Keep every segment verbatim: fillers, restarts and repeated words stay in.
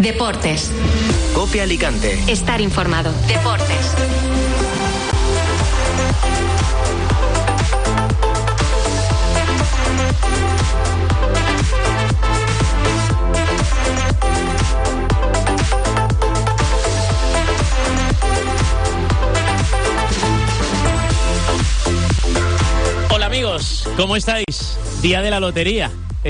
Deportes. COPE Alicante. Estar informado. Deportes. Hola amigos, ¿cómo estáis? Día de la lotería.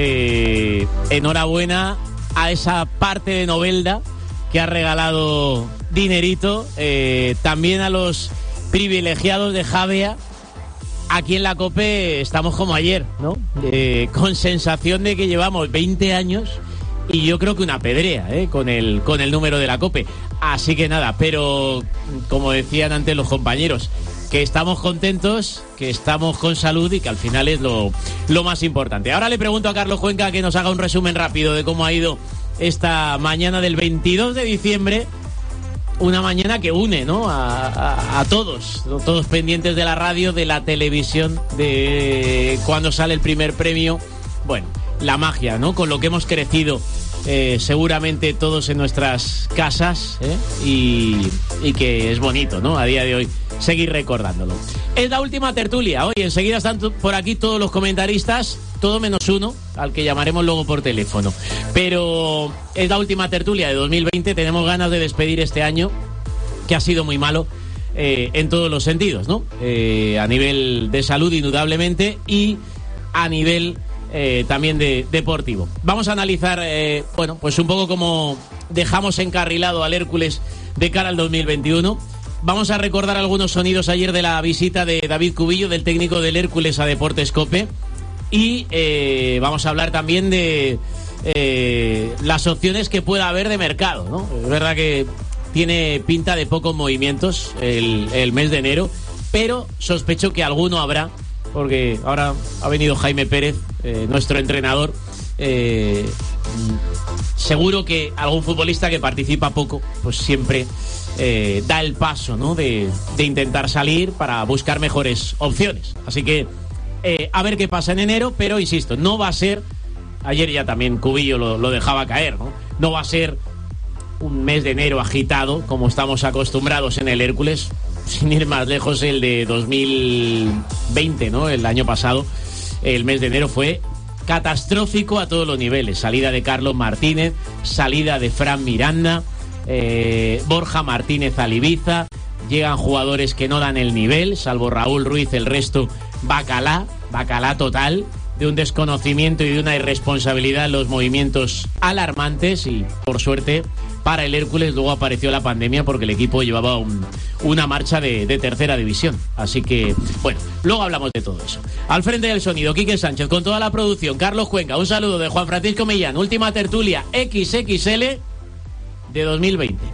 Eh, enhorabuena a esa parte de Novelda que ha regalado dinerito, eh, también a los privilegiados de Javea. Aquí en la COPE estamos como ayer, ¿no? Eh, con sensación de que llevamos veinte años y yo creo que una pedrea, ¿eh? Con el, con el número de la COPE. Así que nada, pero como decían antes los compañeros, que estamos contentos, que estamos con salud y que al final es lo, lo más importante. Ahora le pregunto a Carlos Cuenca que nos haga un resumen rápido de cómo ha ido esta mañana del veintidós de diciembre, una mañana que une, ¿no? A, a, a todos, todos pendientes de la radio, de la televisión, de cuando sale el primer premio. Bueno, la magia, ¿no? Con lo que hemos crecido eh, seguramente todos en nuestras casas, ¿eh? y, y que es bonito, ¿no? A día de hoy seguir recordándolo. Es la última tertulia. Hoy enseguida están por aquí todos los comentaristas, todo menos uno, al que llamaremos luego por teléfono. Pero es la última tertulia de dos mil veinte. Tenemos ganas de despedir este año, que ha sido muy malo eh, en todos los sentidos, ¿no? Eh, a nivel de salud, indudablemente, y a nivel eh, también de deportivo. Vamos a analizar, eh, bueno, pues un poco cómo dejamos encarrilado al Hércules de cara al dos mil veintiuno. Vamos a recordar algunos sonidos ayer de la visita de David Cubillo, del técnico del Hércules, a Deportes COPE. Y eh, vamos a hablar también de eh, las opciones que pueda haber de mercado, ¿no? Es verdad que tiene pinta de pocos movimientos el, el mes de enero, pero sospecho que alguno habrá, porque ahora ha venido Jaime Pérez, eh, nuestro entrenador. Eh, seguro que algún futbolista que participa poco, pues siempre eh, da el paso, ¿no? de, de intentar salir para buscar mejores opciones. Así que eh, a ver qué pasa en enero, pero insisto, no va a ser, ayer ya también Cubillo lo, lo dejaba caer, ¿no? No va a ser un mes de enero agitado como estamos acostumbrados en el Hércules, sin ir más lejos el de dos mil veinte, ¿no? El año pasado, el mes de enero fue catastrófico a todos los niveles. Salida de Carlos Martínez, salida de Fran Miranda, eh, Borja Martínez al Ibiza, llegan jugadores que no dan el nivel, salvo Raúl Ruiz, el resto bacalá, bacalá total, de un desconocimiento y de una irresponsabilidad en los movimientos alarmantes. Y por suerte para el Hércules luego apareció la pandemia, porque el equipo llevaba un, una marcha de, de tercera división. Así que, bueno, luego hablamos de todo eso. Al frente del sonido, Quique Sánchez, con toda la producción, Carlos Cuenca. Un saludo de Juan Francisco Millán. Última tertulia equis equis ele de dos mil veinte.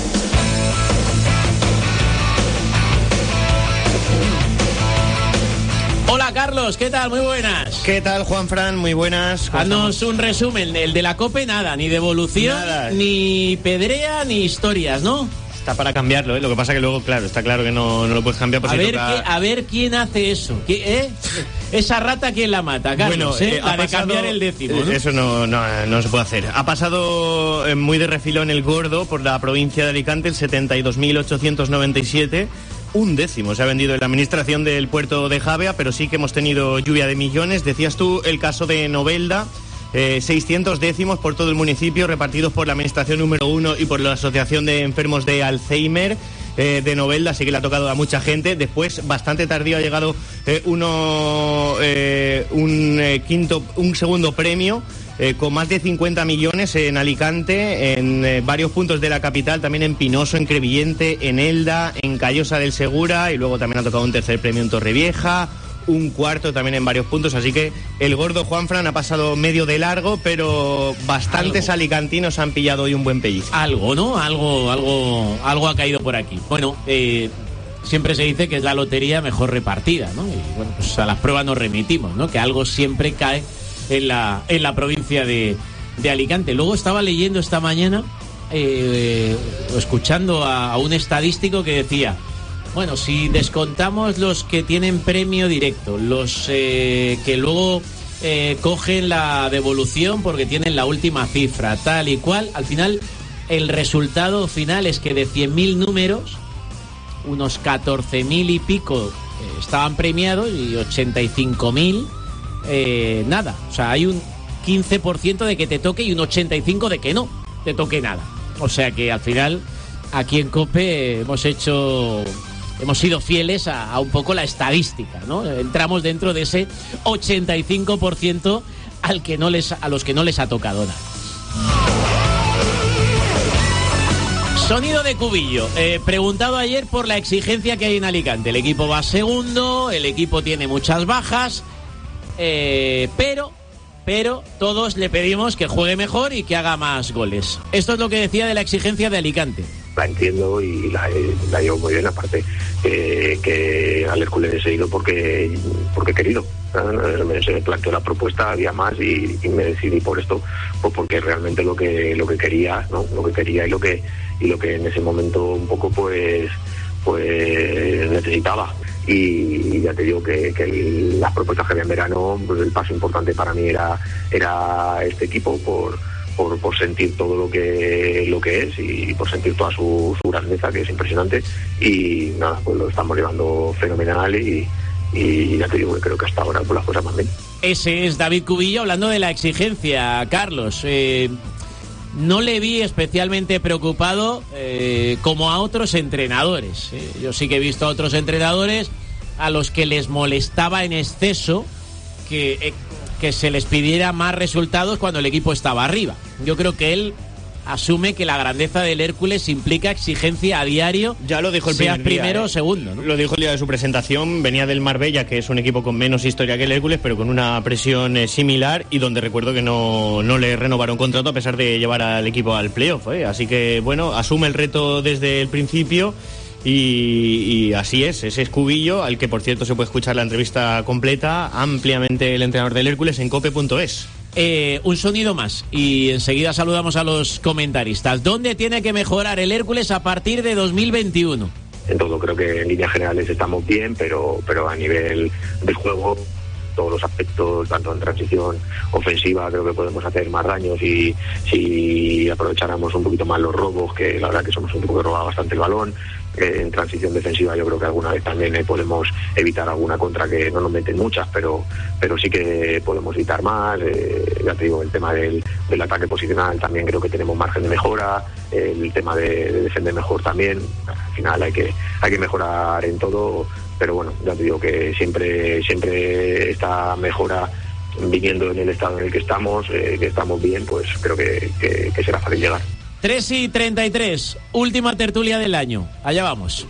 Hola Carlos, ¿qué tal? Muy buenas. ¿Qué tal, Juanfran? Muy buenas. Haznos un resumen. El de la COPE, nada, ni devolución, nada, ni pedrea, ni historias, ¿no? Está para cambiarlo, ¿eh? Lo que pasa que luego, claro, está claro que no, no lo puedes cambiar. Por a, si ver toca... qué, a ver quién hace eso. ¿Qué, eh? Esa rata, ¿quién la mata, Carlos? Bueno, eh, eh, la de pasado, cambiar el décimo, ¿no? Eso no, no, no se puede hacer. Ha pasado eh, muy de refilón el gordo por la provincia de Alicante, el setenta y dos mil ochocientos noventa y siete. Un décimo se ha vendido en la administración del puerto de Javea, pero sí que hemos tenido lluvia de millones. Decías tú el caso de Novelda, eh, seiscientos décimos por todo el municipio, repartidos por la administración número uno y por la Asociación de Enfermos de Alzheimer eh, de Novelda. Así que le ha tocado a mucha gente. Después, bastante tardío, ha llegado eh, uno eh, un eh, quinto, un segundo premio, Eh, con más de cincuenta millones en Alicante, en eh, varios puntos de la capital, también en Pinoso, en Crevillente, en Elda, en Callosa del Segura, y luego también ha tocado un tercer premio en Torrevieja, un cuarto también en varios puntos. Así que el gordo Juanfran ha pasado medio de largo, pero bastantes algo. alicantinos han pillado hoy un buen pellizco. Algo, ¿no? Algo, algo, algo ha caído por aquí. Bueno, eh, siempre se dice que es la lotería mejor repartida, ¿no? Y bueno, pues a las pruebas nos remitimos, ¿no? Que algo siempre cae en la, en la provincia de, de Alicante. Luego estaba leyendo esta mañana, eh, eh, escuchando a, a un estadístico que decía, bueno, si descontamos los que tienen premio directo, los eh, que luego eh, cogen la devolución porque tienen la última cifra, tal y cual, al final el resultado final es que de cien mil números, unos catorce mil y pico eh, estaban premiados y ochenta y cinco mil eh, nada. O sea, hay un quince por ciento de que te toque y un ochenta y cinco por ciento de que no te toque nada. O sea que al final aquí en COPE hemos hecho, hemos sido fieles a, a un poco la estadística, ¿no? Entramos dentro de ese ochenta y cinco por ciento al que no les, a los que no les ha tocado nada. Sonido de Cubillo. Eh, preguntado ayer por la exigencia que hay en Alicante. El equipo va segundo, el equipo tiene muchas bajas, eh, pero, pero todos le pedimos que juegue mejor y que haga más goles. Esto es lo que decía de la exigencia de Alicante. La entiendo y la, la llevo muy bien, aparte eh, que al Hércules he seguido porque, porque he querido. Se me planteó la propuesta, había más y, y me decidí por esto, pues porque realmente lo que lo que quería, ¿no? Lo que quería y lo que y lo que en ese momento un poco pues pues necesitaba. Y ya te digo que, que el, las propuestas que había en verano, pues el paso importante para mí era era este equipo por Por, por sentir todo lo que lo que es y por sentir toda su, su grandeza, que es impresionante, y nada, pues lo estamos llevando fenomenal y, y ya te digo que creo que hasta ahora pues las cosas van bien. Ese es David Cubillo hablando de la exigencia. Carlos, eh, no le vi especialmente preocupado eh, como a otros entrenadores. Eh. Yo sí que he visto a otros entrenadores a los que les molestaba en exceso que... Eh, que se les pidiera más resultados cuando el equipo estaba arriba. Yo creo que él asume que la grandeza del Hércules implica exigencia a diario. Ya lo dijo el primer día, primero o segundo, ¿no? Lo dijo el día de su presentación. Venía del Marbella, que es un equipo con menos historia que el Hércules, pero con una presión eh, similar, y donde recuerdo que no, no le renovaron contrato a pesar de llevar al equipo al playoff, ¿eh? Así que, bueno, asume el reto desde el principio. Y, y así es, ese es Cubillo, al que por cierto se puede escuchar la entrevista completa ampliamente el entrenador del Hércules en cope punto es. Eh, un sonido más y enseguida saludamos a los comentaristas. ¿Dónde tiene que mejorar el Hércules a partir de dos mil veintiuno? En todo creo que en líneas generales estamos bien, pero, pero a nivel del juego, todos los aspectos, tanto en transición ofensiva, creo que podemos hacer más daños y si aprovecháramos un poquito más los robos, que la verdad que somos un equipo que roba bastante el balón. En transición defensiva yo creo que alguna vez también eh, podemos evitar alguna contra, que no nos meten muchas, pero pero sí que podemos evitar más. Eh, ya te digo, el tema del, del ataque posicional también creo que tenemos margen de mejora, eh, el tema de, de defender mejor también. Al final hay que hay que mejorar en todo, pero bueno, ya te digo que siempre siempre esta mejora viniendo en el estado en el que estamos, eh, que estamos bien, pues creo que, que, que será fácil llegar. tres y treinta y tres, última tertulia del año. Allá vamos.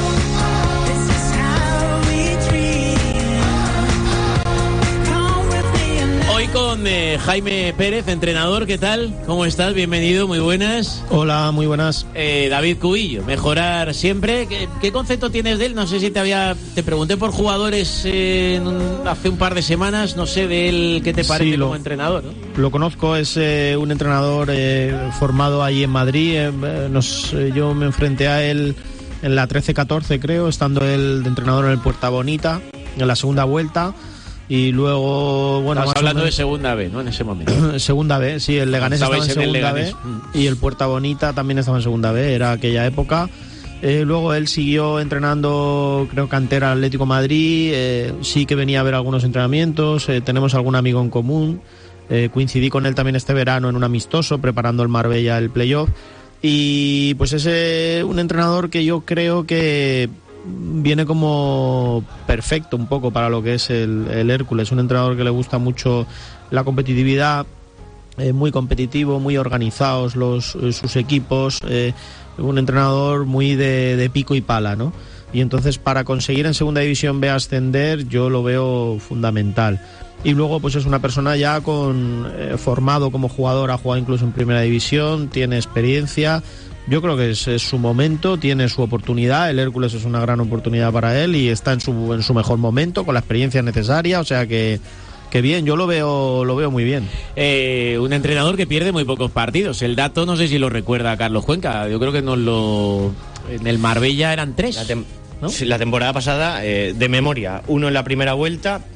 Hoy con eh, Jaime Pérez, entrenador. ¿Qué tal? ¿Cómo estás? Bienvenido, muy buenas. Hola, muy buenas. Eh, David Cubillo, mejorar siempre. ¿Qué, qué concepto tienes de él? No sé si te había... Te pregunté por jugadores eh, un, hace un par de semanas, no sé de él qué te parece sí, lo, como entrenador, ¿no? Lo conozco, es eh, un entrenador eh, formado ahí en Madrid. Eh, nos, eh, yo me enfrenté a él en la trece catorce, creo, estando él de entrenador en el Puerta Bonita, en la segunda vuelta. Y luego, bueno... Estás hablando menos, de segunda B, ¿no? En ese momento. Segunda B, sí, el Leganés estaba en segunda B y el Puerta Bonita también estaba en segunda B, era aquella época. Eh, luego él siguió entrenando, creo, cantera Atlético Madrid, eh, sí que venía a ver algunos entrenamientos, eh, tenemos algún amigo en común, eh, coincidí con él también este verano en un amistoso, preparando el Marbella, el playoff, y pues es eh, un entrenador que yo creo que viene como perfecto un poco para lo que es el, el Hércules, un entrenador que le gusta mucho la competitividad, eh, muy competitivo, muy organizados los eh, sus equipos, eh, un entrenador muy de, de pico y pala, ¿no? Y entonces para conseguir en Segunda División B ascender yo lo veo fundamental. Y luego pues es una persona ya con eh, formado como jugador, ha jugado incluso en Primera División, tiene experiencia. Yo creo que es, es su momento, tiene su oportunidad, el Hércules es una gran oportunidad para él y está en su en su mejor momento, con la experiencia necesaria, o sea que, que bien, yo lo veo lo veo muy bien. Eh, un entrenador que pierde muy pocos partidos, el dato no sé si lo recuerda Carlos Cuenca, yo creo que nos lo... en el Marbella eran tres, la tem- ¿no? Sí, la temporada pasada, eh, de memoria, uno en la primera vuelta,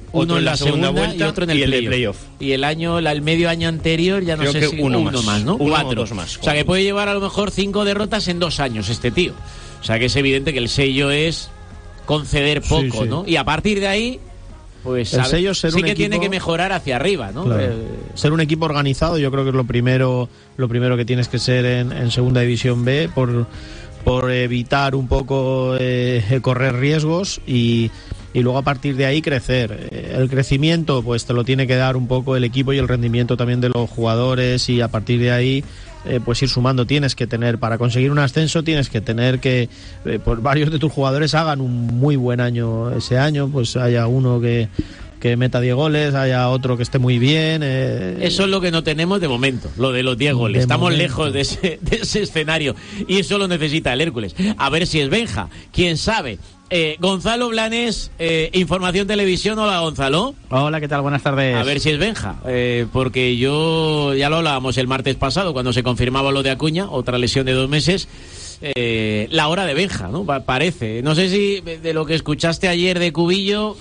uno en la segunda, segunda vuelta y otro en el, y el playoff. playoff. Y el año, la, el medio año anterior, ya no Creo sé que si uno, uno más, más, ¿no? Uno Cuatro. o dos más. O sea, que puede llevar a lo mejor cinco derrotas en dos años este tío. O sea, que es evidente que el sello es conceder poco, sí, sí. ¿no? Y a partir de ahí, pues el sello ser sí un que equipo... tiene que mejorar hacia arriba, ¿no? Claro. Eh... Ser un equipo organizado, yo creo que es lo primero, lo primero que tienes que ser en, en Segunda División B, por, por evitar un poco eh, correr riesgos y, y luego a partir de ahí crecer. El crecimiento, pues te lo tiene que dar un poco el equipo y el rendimiento también de los jugadores, y a partir de ahí Eh, pues ir sumando. Tienes que tener, para conseguir un ascenso tienes que tener que eh, pues varios de tus jugadores hagan un muy buen año ese año, pues haya uno que, que meta diez goles, haya otro que esté muy bien. Eh... Eso es lo que no tenemos de momento, lo de los diez goles. De Estamos momento. lejos de ese, de ese escenario y eso lo necesita el Hércules. A ver si es Benja, quién sabe. Eh, Gonzalo Blanes, eh, Información Televisión. Hola, Gonzalo. Hola, ¿qué tal? Buenas tardes. A ver si es Benja, eh, porque yo ya lo hablábamos el martes pasado cuando se confirmaba lo de Acuña, otra lesión de dos meses. Eh, la hora de Benja, ¿no? Pa- parece. No sé si de lo que escuchaste ayer de Cubillo,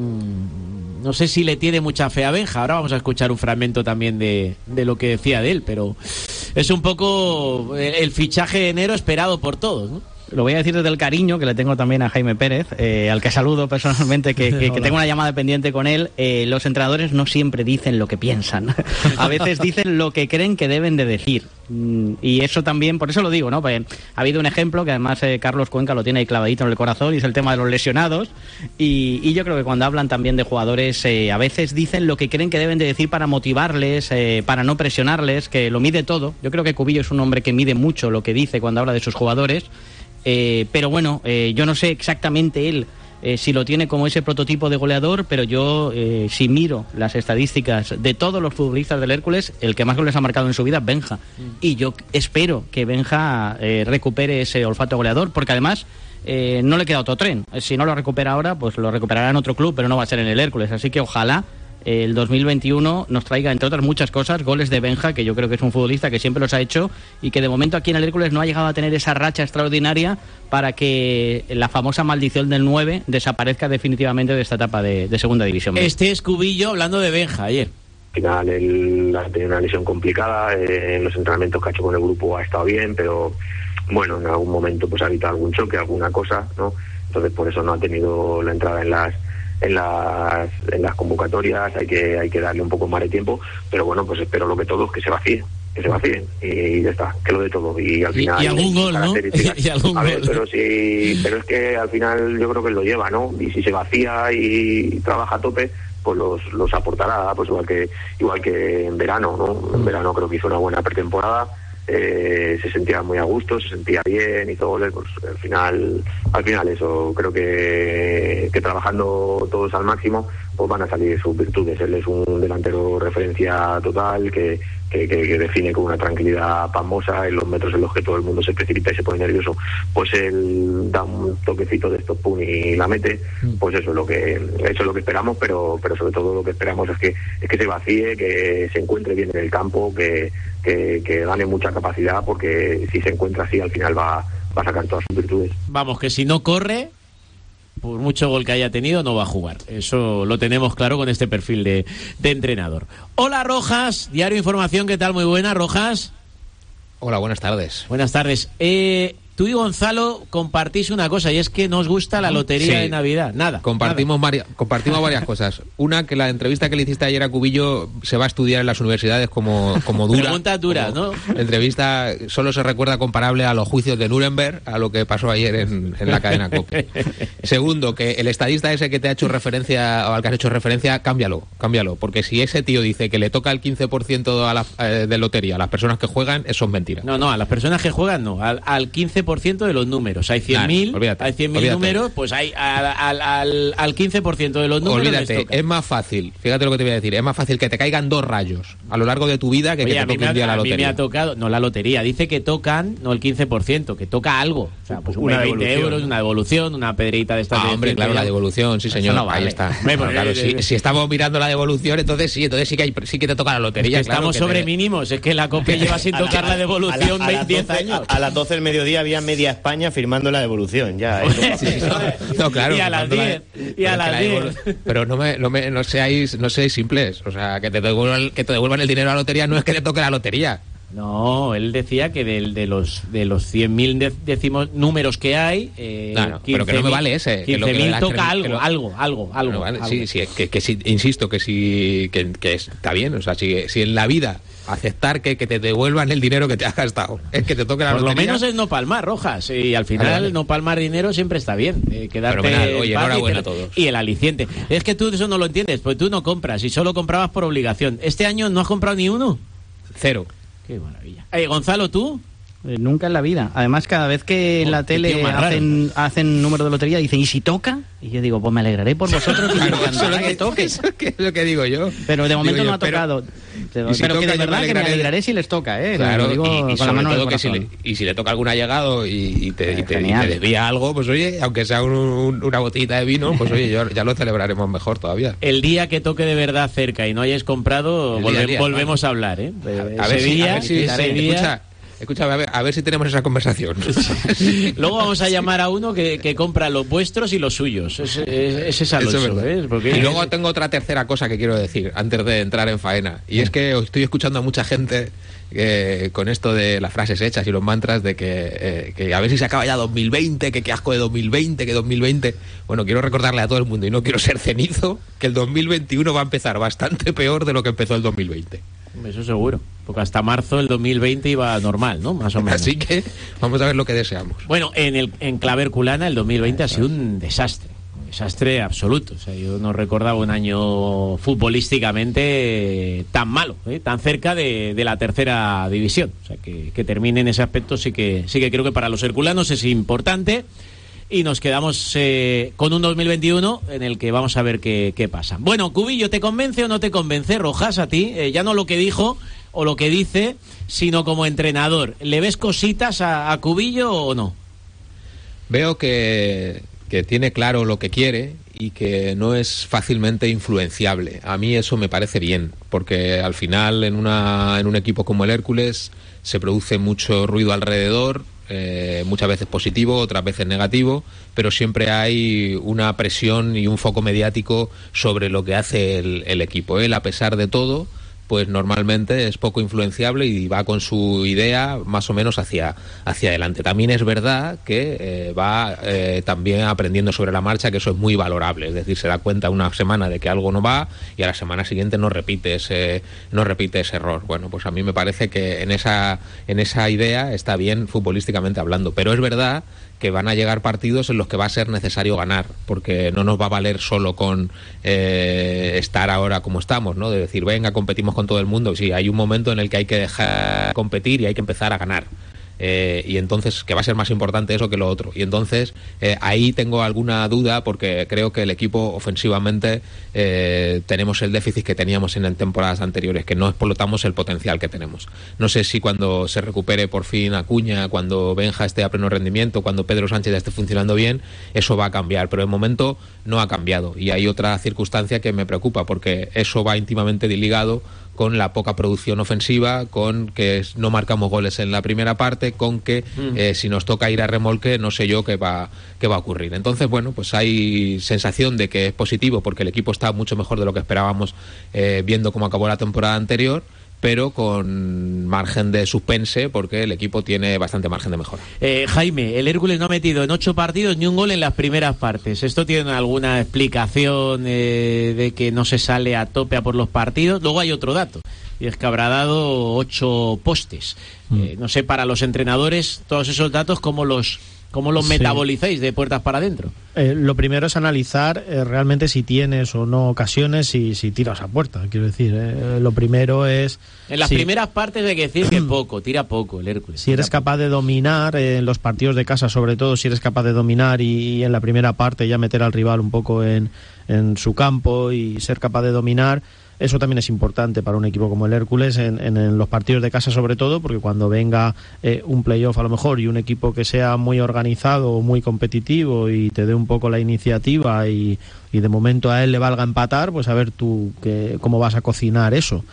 mmm, no sé si le tiene mucha fe a Benja. Ahora vamos a escuchar un fragmento también de, de lo que decía de él, pero es un poco el, el fichaje de enero esperado por todos, ¿no? Lo voy a decir desde el cariño que le tengo también a Jaime Pérez, eh, al que saludo personalmente, que, que, que tengo una llamada pendiente con él. Eh, los entrenadores no siempre dicen lo que piensan. A veces dicen lo que creen que deben de decir. Mm, y eso también, por eso lo digo, ¿no? Pues, ha habido un ejemplo que además eh, Carlos Cuenca lo tiene ahí clavadito en el corazón, y es el tema de los lesionados. Y, y yo creo que cuando hablan también de jugadores, eh, a veces dicen lo que creen que deben de decir para motivarles, eh, para no presionarles, que lo mide todo. Yo creo que Cubillo es un hombre que mide mucho lo que dice cuando habla de sus jugadores. Eh, pero bueno, eh, yo no sé exactamente él eh, si lo tiene como ese prototipo de goleador, pero yo eh, si miro las estadísticas de todos los futbolistas del Hércules, el que más goles ha marcado en su vida es Benja. Mm. Y yo espero que Benja eh, recupere ese olfato goleador, porque además eh, no le queda otro tren. Si no lo recupera ahora, pues lo recuperará en otro club, pero no va a ser en el Hércules. Así que ojalá el dos mil veintiuno nos traiga, entre otras muchas cosas, goles de Benja, que yo creo que es un futbolista que siempre los ha hecho y que de momento aquí en el Hércules no ha llegado a tener esa racha extraordinaria para que la famosa maldición del nueve desaparezca definitivamente de esta etapa de, de Segunda División. Este es Cubillo hablando de Benja ayer. Al final él ha tenido una lesión complicada, eh, en los entrenamientos que ha hecho con el grupo ha estado bien, pero bueno, en algún momento pues ha habido algún choque, alguna cosa, ¿no? Entonces por eso no ha tenido la entrada en las en las en las convocatorias. Hay que hay que darle un poco más de tiempo, pero bueno, pues espero lo que todos, que se vacíe que se vacíe y ya está, que lo de todo, y al final y, y algún gol, ¿no? y algún a ver, gol. pero sí, pero es que al final yo creo que lo lleva, ¿no? Y si se vacía y trabaja a tope, pues los los aportará, pues igual que igual que en verano, ¿no? En verano creo que hizo una buena pretemporada. Eh, se sentía muy a gusto, se sentía bien, hizo goles, pues al final, al final eso, creo que, que trabajando todos al máximo, pues van a salir sus virtudes. Él es un delantero referencia total, que, que, que, que define con una tranquilidad pasmosa en los metros en los que todo el mundo se precipita y se pone nervioso, pues él da un toquecito de stop pun y la mete. Pues eso es lo que, eso es lo que esperamos, pero, pero sobre todo lo que esperamos es que, es que se vacíe, que se encuentre bien en el campo, que Que, que gane mucha capacidad, porque si se encuentra así al final va, va a sacar todas sus virtudes. Vamos, que si no corre, por mucho gol que haya tenido, no va a jugar. Eso lo tenemos claro con este perfil de, de entrenador. Hola, Rojas, Diario Información, ¿qué tal? Muy buena, Rojas. Hola, buenas tardes. Buenas tardes. Eh, tú y Gonzalo compartís una cosa, y es que no os gusta la lotería sí. de Navidad. Nada. Compartimos, nada. Varias, compartimos varias cosas. Una, que la entrevista que le hiciste ayer a Cubillo se va a estudiar en las universidades como, como dura. Pregunta dura, ¿no? Entrevista solo se recuerda comparable a los juicios de Nuremberg, a lo que pasó ayer en, en la cadena COPE. Segundo, que el estadista ese que te ha hecho referencia, o al que has hecho referencia, cámbialo, cámbialo. Porque si ese tío dice que le toca el quince por ciento a la, eh, de lotería a las personas que juegan, eso es mentira. No, no, a las personas que juegan no, al, al quince por ciento de los números. Hay cien mil, nah, hay cien mil números, pues hay al, al, al, al quince por ciento de los números. Olvídate, es más fácil, fíjate lo que te voy a decir, es más fácil que te caigan dos rayos a lo largo de tu vida que Oye, que te toque un día la lotería. A mí me ha tocado, no la lotería, dice que tocan, no el quince por ciento, que toca algo. O sea, pues una veinte euros, una devolución, una pedrita de estas. Ah, de hombre, claro, la devolución, sí señor, no vale. Ahí está. Hombre, bueno, claro, si, si estamos mirando la devolución, entonces sí, entonces sí que hay, sí que te toca la lotería. Es que claro, estamos que sobre te... mínimos, es que la COPE lleva sin tocar la, la devolución a la, a diez doce, años. A, a las doce del mediodía había media España firmando la devolución. Ya, ¿eh? Sí, no, no, claro. Y a las diez. Y a las diez. Pero no me, no me, no seáis, no seáis simples. O sea, que te devuelvan, que te devuelvan el dinero a la lotería no es que te toque la lotería. No, él decía que de, de los de los cien mil décimos números que hay, eh, no, no, pero que no me vale ese. quince mil toca algo, lo, algo, algo, algo, no, vale, algo. Sí, sí, que, que sí, insisto, que sí, que, que está bien. O sea, si, si en la vida aceptar que, que te devuelvan el dinero que te has gastado es que te toque la Por lotería. Por lo menos es no palmar, Rojas, y al final vale, vale. no palmar dinero siempre está bien. Eh, quedarte Fenomenal. Oye, enhorabuena y, a todos. Y el aliciente. Es que tú eso no lo entiendes, pues tú no compras y solo comprabas por obligación. ¿Este año no has comprado ni uno? Cero. Qué maravilla. Eh, Gonzalo, ¿tú? Eh, nunca en la vida. Además, cada vez que en oh, la tele hacen, hacen número de lotería, dicen, ¿y si toca? Y yo digo, pues me alegraré por vosotros y me encantará que toque. Eso es lo que digo yo. Pero de momento digo no yo, ha tocado. Pero, si pero toca, que de verdad me que me alegraré si les toca, ¿eh? Claro, digo y, y con la mano todo que si le, y si le toca algún allegado y, y, te, y, te, y te desvía algo, pues oye, aunque sea un, un, una botellita de vino, pues oye, yo, ya lo celebraremos mejor todavía. El día que toque de verdad cerca y no hayáis comprado, volve, día, volvemos vale. a hablar, ¿eh? A, a, ver, si, día, a ver si... A ver si escucha, Escúchame, a ver, a ver si tenemos esa conversación. Luego vamos a llamar a uno que, que compra los vuestros y los suyos. Ese es, es, es Alonso, ¿ves? Porque y luego tengo otra tercera cosa que quiero decir antes de entrar en faena. Y es que estoy escuchando a mucha gente eh, con esto de las frases hechas y los mantras de que, eh, que a ver si se acaba ya dos mil veinte, que qué asco de dos mil veinte, que dos mil veinte... Bueno, quiero recordarle a todo el mundo, y no quiero ser cenizo, que el dos mil veintiuno va a empezar bastante peor de lo que empezó el dos mil veinte. Eso seguro, porque hasta marzo del dos mil veinte iba normal, ¿no? Más o menos. Así que vamos a ver lo que deseamos. Bueno, en el en clave herculana el dos mil veinte ha sido un desastre, un desastre absoluto. O sea, yo no recordaba un año futbolísticamente tan malo, ¿eh? tan cerca de, de la tercera división. O sea, que, que termine en ese aspecto sí que sí que creo que para los herculanos es importante. Y nos quedamos eh, con un dos mil veintiuno en el que vamos a ver qué, qué pasa. Bueno, Cubillo, ¿te convence o no te convence, Rojas, a ti? Eh, ya no lo que dijo o lo que dice, sino como entrenador. ¿Le ves cositas a, a Cubillo o no? Veo que, que tiene claro lo que quiere y que no es fácilmente influenciable. A mí eso me parece bien, porque al final en, una, en un equipo como el Hércules se produce mucho ruido alrededor, Eh, muchas veces positivo, otras veces negativo, pero siempre hay una presión y un foco mediático sobre lo que hace el, el equipo. Él, a pesar de todo, pues normalmente es poco influenciable y va con su idea más o menos hacia, hacia adelante. También es verdad que eh, va eh, también aprendiendo sobre la marcha, que eso es muy valorable, es decir, se da cuenta una semana de que algo no va y a la semana siguiente no repite ese, no repite ese error. Bueno, pues a mí me parece que en esa, en esa idea está bien futbolísticamente hablando, pero es verdad que van a llegar partidos en los que va a ser necesario ganar, porque no nos va a valer solo con eh, estar ahora como estamos, ¿no? De decir, venga, competimos con todo el mundo. Sí, hay un momento en el que hay que dejar competir y hay que empezar a ganar. Eh, y entonces, que va a ser más importante eso que lo otro. Y entonces, eh, ahí tengo alguna duda, porque creo que el equipo ofensivamente eh, tenemos el déficit que teníamos en temporadas anteriores, que no explotamos el potencial que tenemos. No sé si cuando se recupere por fin Acuña, cuando Benja esté a pleno rendimiento, cuando Pedro Sánchez ya esté funcionando bien, eso va a cambiar, pero de momento no ha cambiado. Y hay otra circunstancia que me preocupa, porque eso va íntimamente ligado con la poca producción ofensiva, con que no marcamos goles en la primera parte, con que mm. eh, si nos toca ir a remolque, no sé yo qué va, qué va a ocurrir. Entonces, bueno, pues hay sensación de que es positivo, porque el equipo está mucho mejor de lo que esperábamos, eh, viendo cómo acabó la temporada anterior, pero con margen de suspense, porque el equipo tiene bastante margen de mejora. Eh, Jaime, el Hércules no ha metido en ocho partidos ni un gol en las primeras partes. ¿Esto tiene alguna explicación eh, de que no se sale a tope a por los partidos? Luego hay otro dato, y es que habrá dado ocho postes. Mm. Eh, no sé, para los entrenadores, todos esos datos, ¿cómo los... ¿Cómo los sí. metabolizáis de puertas para adentro? Eh, lo primero es analizar eh, realmente si tienes o no ocasiones y si tiras a puerta, quiero decir. Eh, lo primero es... En las si, primeras partes hay que decir que poco, tira poco el Hércules. Si eres poco. capaz de dominar, eh, en los partidos de casa sobre todo, si eres capaz de dominar y, y en la primera parte ya meter al rival un poco en, en su campo y ser capaz de dominar... Eso también es importante para un equipo como el Hércules en, en, en los partidos de casa sobre todo, porque cuando venga eh, un playoff a lo mejor y un equipo que sea muy organizado o muy competitivo y te dé un poco la iniciativa y, y de momento a él le valga empatar, pues a ver tú que, cómo vas a cocinar eso.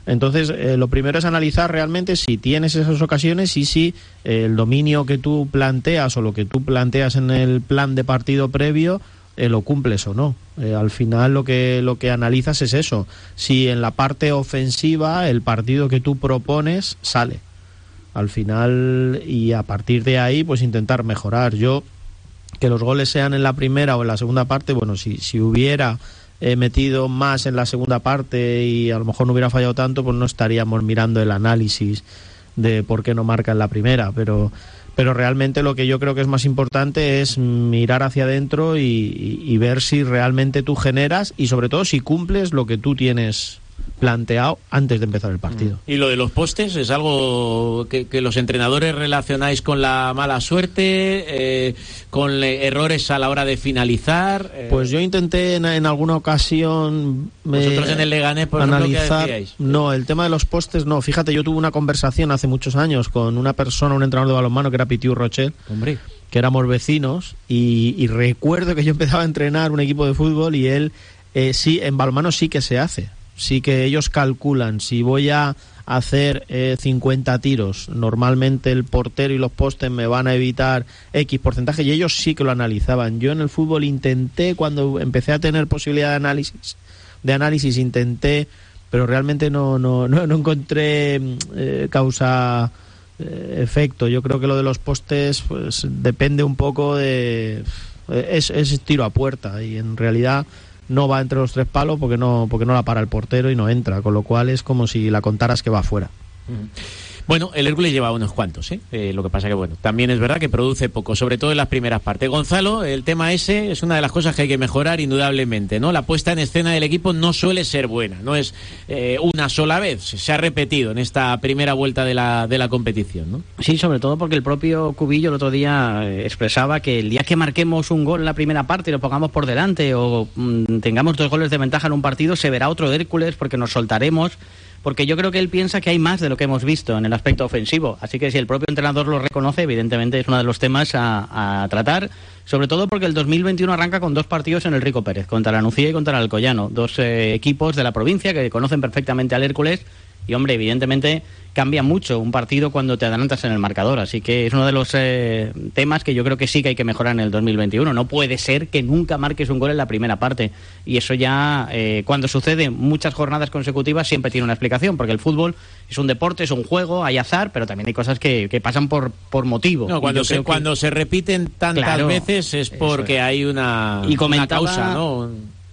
Entonces, eh, lo primero es analizar realmente si tienes esas ocasiones y si eh, el dominio que tú planteas o lo que tú planteas en el plan de partido previo eh, lo cumples o no. Eh, al final lo que lo que analizas es eso, si en la parte ofensiva el partido que tú propones sale. Al final, y a partir de ahí, pues intentar mejorar. Yo, que los goles sean en la primera o en la segunda parte, bueno, si, si hubiera eh, metido más en la segunda parte y a lo mejor no hubiera fallado tanto, pues no estaríamos mirando el análisis de por qué no marca en la primera, pero pero realmente lo que yo creo que es más importante es mirar hacia adentro y, y, y ver si realmente tú generas y sobre todo si cumples lo que tú tienes planteado antes de empezar el partido. ¿Y lo de los postes es algo que, que los entrenadores relacionáis con la mala suerte, eh, con errores a la hora de finalizar? Eh... Pues yo intenté en, en alguna ocasión vosotros eh, en el Leganés, por analizar. Ejemplo, ¿qué decíais? No, el tema de los postes no. Fíjate, yo tuve una conversación hace muchos años con una persona, un entrenador de balonmano que era Pitiu Rochel. Hombre. Que éramos vecinos y, y recuerdo que yo empezaba a entrenar un equipo de fútbol y él eh, sí, en balonmano sí que se hace. Sí que ellos calculan, si voy a hacer eh, cincuenta tiros, normalmente el portero y los postes me van a evitar X porcentaje, y ellos sí que lo analizaban. Yo en el fútbol intenté, cuando empecé a tener posibilidad de análisis, de análisis intenté, pero realmente no, no, no, no encontré eh, causa eh, efecto. Yo creo que lo de los postes pues depende un poco de... Es, es tiro a puerta y en realidad no va entre los tres palos porque no porque no la para el portero y no entra, con lo cual es como si la contaras que va afuera. Bueno, el Hércules lleva unos cuantos, ¿eh? Eh, lo que pasa que, bueno, también es verdad que produce poco, sobre todo en las primeras partes. Gonzalo, el tema ese es una de las cosas que hay que mejorar indudablemente, ¿no? La puesta en escena del equipo no suele ser buena, no es eh, una sola vez, se ha repetido en esta primera vuelta de la, de la competición, ¿no? Sí, sobre todo porque el propio Cubillo el otro día eh, expresaba que el día que marquemos un gol en la primera parte y lo pongamos por delante o mmm, tengamos dos goles de ventaja en un partido, se verá otro Hércules porque nos soltaremos. Porque yo creo que él piensa que hay más de lo que hemos visto en el aspecto ofensivo. Así que si el propio entrenador lo reconoce, evidentemente es uno de los temas a, a tratar. Sobre todo porque el dos mil veintiuno arranca con dos partidos en el Rico Pérez, contra la Nucía y contra el Alcoyano. Dos eh, equipos de la provincia que conocen perfectamente al Hércules. Y, hombre, evidentemente cambia mucho un partido cuando te adelantas en el marcador. Así que es uno de los eh, temas que yo creo que sí que hay que mejorar en el dos mil veintiuno. No puede ser que nunca marques un gol en la primera parte. Y eso ya, eh, cuando sucede muchas jornadas consecutivas, siempre tiene una explicación. Porque el fútbol es un deporte, es un juego, hay azar, pero también hay cosas que, que pasan por, por motivo. No, cuando, se, que... cuando se repiten tantas claro, veces es porque es. hay una, y comentaba... una causa, ¿no?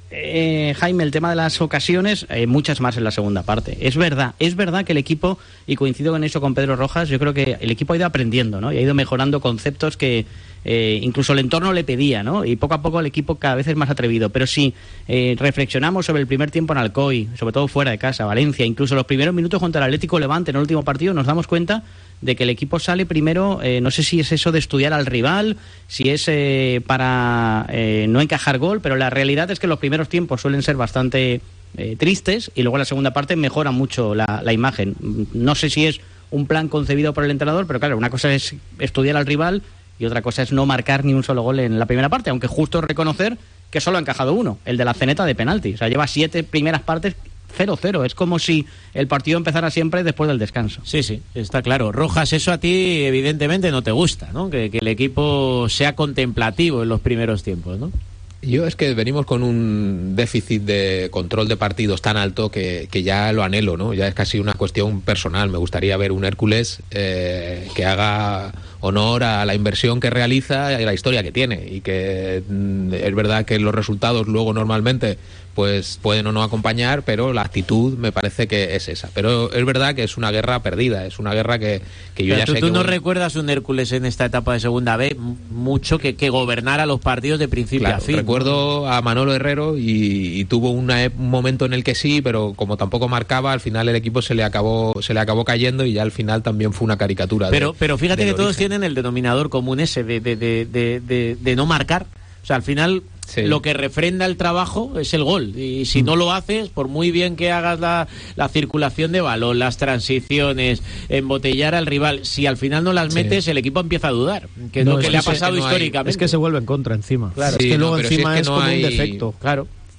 Eh, Jaime, el tema de las ocasiones, eh, muchas más en la segunda parte. Es verdad, es verdad que el equipo, y coincido con eso con Pedro Rojas, yo creo que el equipo ha ido aprendiendo, ¿no? Y ha ido mejorando conceptos que eh, incluso el entorno le pedía, ¿no? Y poco a poco el equipo cada vez es más atrevido. Pero si eh, reflexionamos sobre el primer tiempo en Alcoy, sobre todo fuera de casa, Valencia, incluso los primeros minutos contra el Atlético Levante en el último partido, nos damos cuenta de que el equipo sale primero, eh, no sé si es eso de estudiar al rival, si es eh, para eh, no encajar gol, pero la realidad es que los primeros tiempos suelen ser bastante eh, tristes y luego la segunda parte mejora mucho la, la imagen. No sé si es un plan concebido por el entrenador, pero claro, una cosa es estudiar al rival y otra cosa es no marcar ni un solo gol en la primera parte, aunque justo reconocer que solo ha encajado uno, el de la ceneta de penalti. O sea, lleva siete primeras partes cero cero, es como si el partido empezara siempre después del descanso. Sí, sí, está claro. Rojas, eso a ti evidentemente no te gusta, ¿no? Que, que el equipo sea contemplativo en los primeros tiempos, ¿no? Yo es que venimos con un déficit de control de partidos tan alto que, que ya lo anhelo, ¿no? Ya es casi una cuestión personal. Me gustaría ver un Hércules eh, que haga honor a la inversión que realiza y a la historia que tiene. Y que mm, es verdad que los resultados luego normalmente pues pueden o no acompañar, pero la actitud me parece que es esa. Pero es verdad que es una guerra perdida, es una guerra que, que yo pero ya tú, sé tú que... no recuerdas un Hércules en esta etapa de segunda B mucho que, que gobernara los partidos de principio claro, a fin. Recuerdo a Manolo Herrero y, y tuvo una, un momento en el que sí, pero como tampoco marcaba, al final el equipo se le acabó se le acabó cayendo y ya al final también fue una caricatura. Pero, de, pero fíjate que origen. Todos tienen el denominador común ese de, de, de, de, de, de no marcar. O sea, al final... Sí. Lo que refrenda el trabajo es el gol y si no lo haces, por muy bien que hagas la, la circulación de balón, las transiciones, embotellar al rival, si al final no las metes, sí. el equipo empieza a dudar, que no, es lo que, que le ha pasado no históricamente. Hay, es que se vuelve en contra encima, claro. Sí, es que luego no, encima si es, que es no como hay... un defecto. Claro.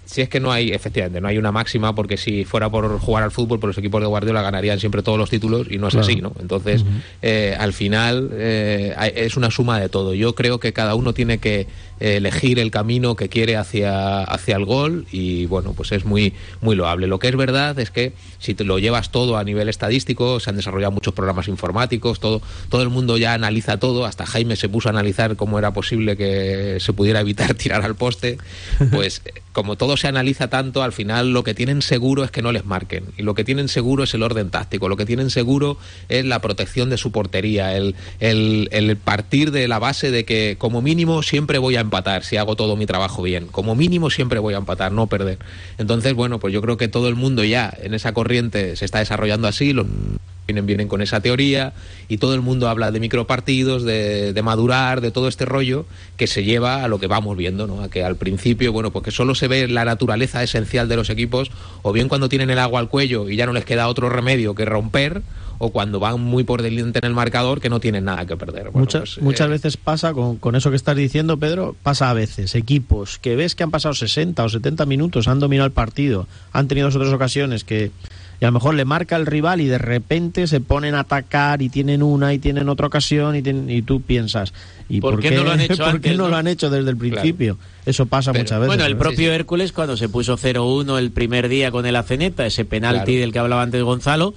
si es que no hay, efectivamente, no hay una máxima, porque si fuera por jugar al fútbol, pues los equipos de Guardiola ganarían siempre todos los títulos, y no es claro. así, ¿no? Entonces, uh-huh. eh, al final, eh, es una suma de todo. Yo creo que cada uno tiene que eh, elegir el camino que quiere hacia, hacia el gol, y bueno, pues es muy, muy loable. Lo que es verdad es que si te lo llevas todo a nivel estadístico, se han desarrollado muchos programas informáticos, todo, todo el mundo ya analiza todo, hasta Jaime se puso a analizar cómo era posible que se pudiera evitar tirar al poste, pues como todo se analiza tanto, al final lo que tienen seguro es que no les marquen, y lo que tienen seguro es el orden táctico, lo que tienen seguro es la protección de su portería, el, el, el partir de la base de que como mínimo siempre voy a empatar si hago todo mi trabajo bien, como mínimo siempre voy a empatar, no perder. Entonces, bueno, pues yo creo que todo el mundo ya en esa corriente se está desarrollando así, los Vienen, vienen con esa teoría, y todo el mundo habla de micropartidos, de, de madurar, de todo este rollo que se lleva a lo que vamos viendo, ¿no? A que al principio, bueno, pues que solo se ve la naturaleza esencial de los equipos, o bien cuando tienen el agua al cuello y ya no les queda otro remedio que romper, o cuando van muy por delante en el marcador que no tienen nada que perder. Bueno, muchas pues, muchas eh... veces pasa, con, con eso que estás diciendo, Pedro, pasa a veces, equipos que ves que han pasado sesenta o setenta minutos, han dominado el partido, han tenido otras ocasiones que... y a lo mejor le marca el rival y de repente se ponen a atacar y tienen una y tienen otra ocasión y, tienen, y tú piensas, ¿y por, ¿Por qué, qué no lo han hecho ¿por antes, qué no, no lo han hecho desde el principio? Claro. Eso pasa Pero, muchas veces. Bueno, el ¿no? propio sí, sí. Hércules, cuando se puso cero uno el primer día con el Azeneta, ese penalti claro. del que hablaba antes Gonzalo,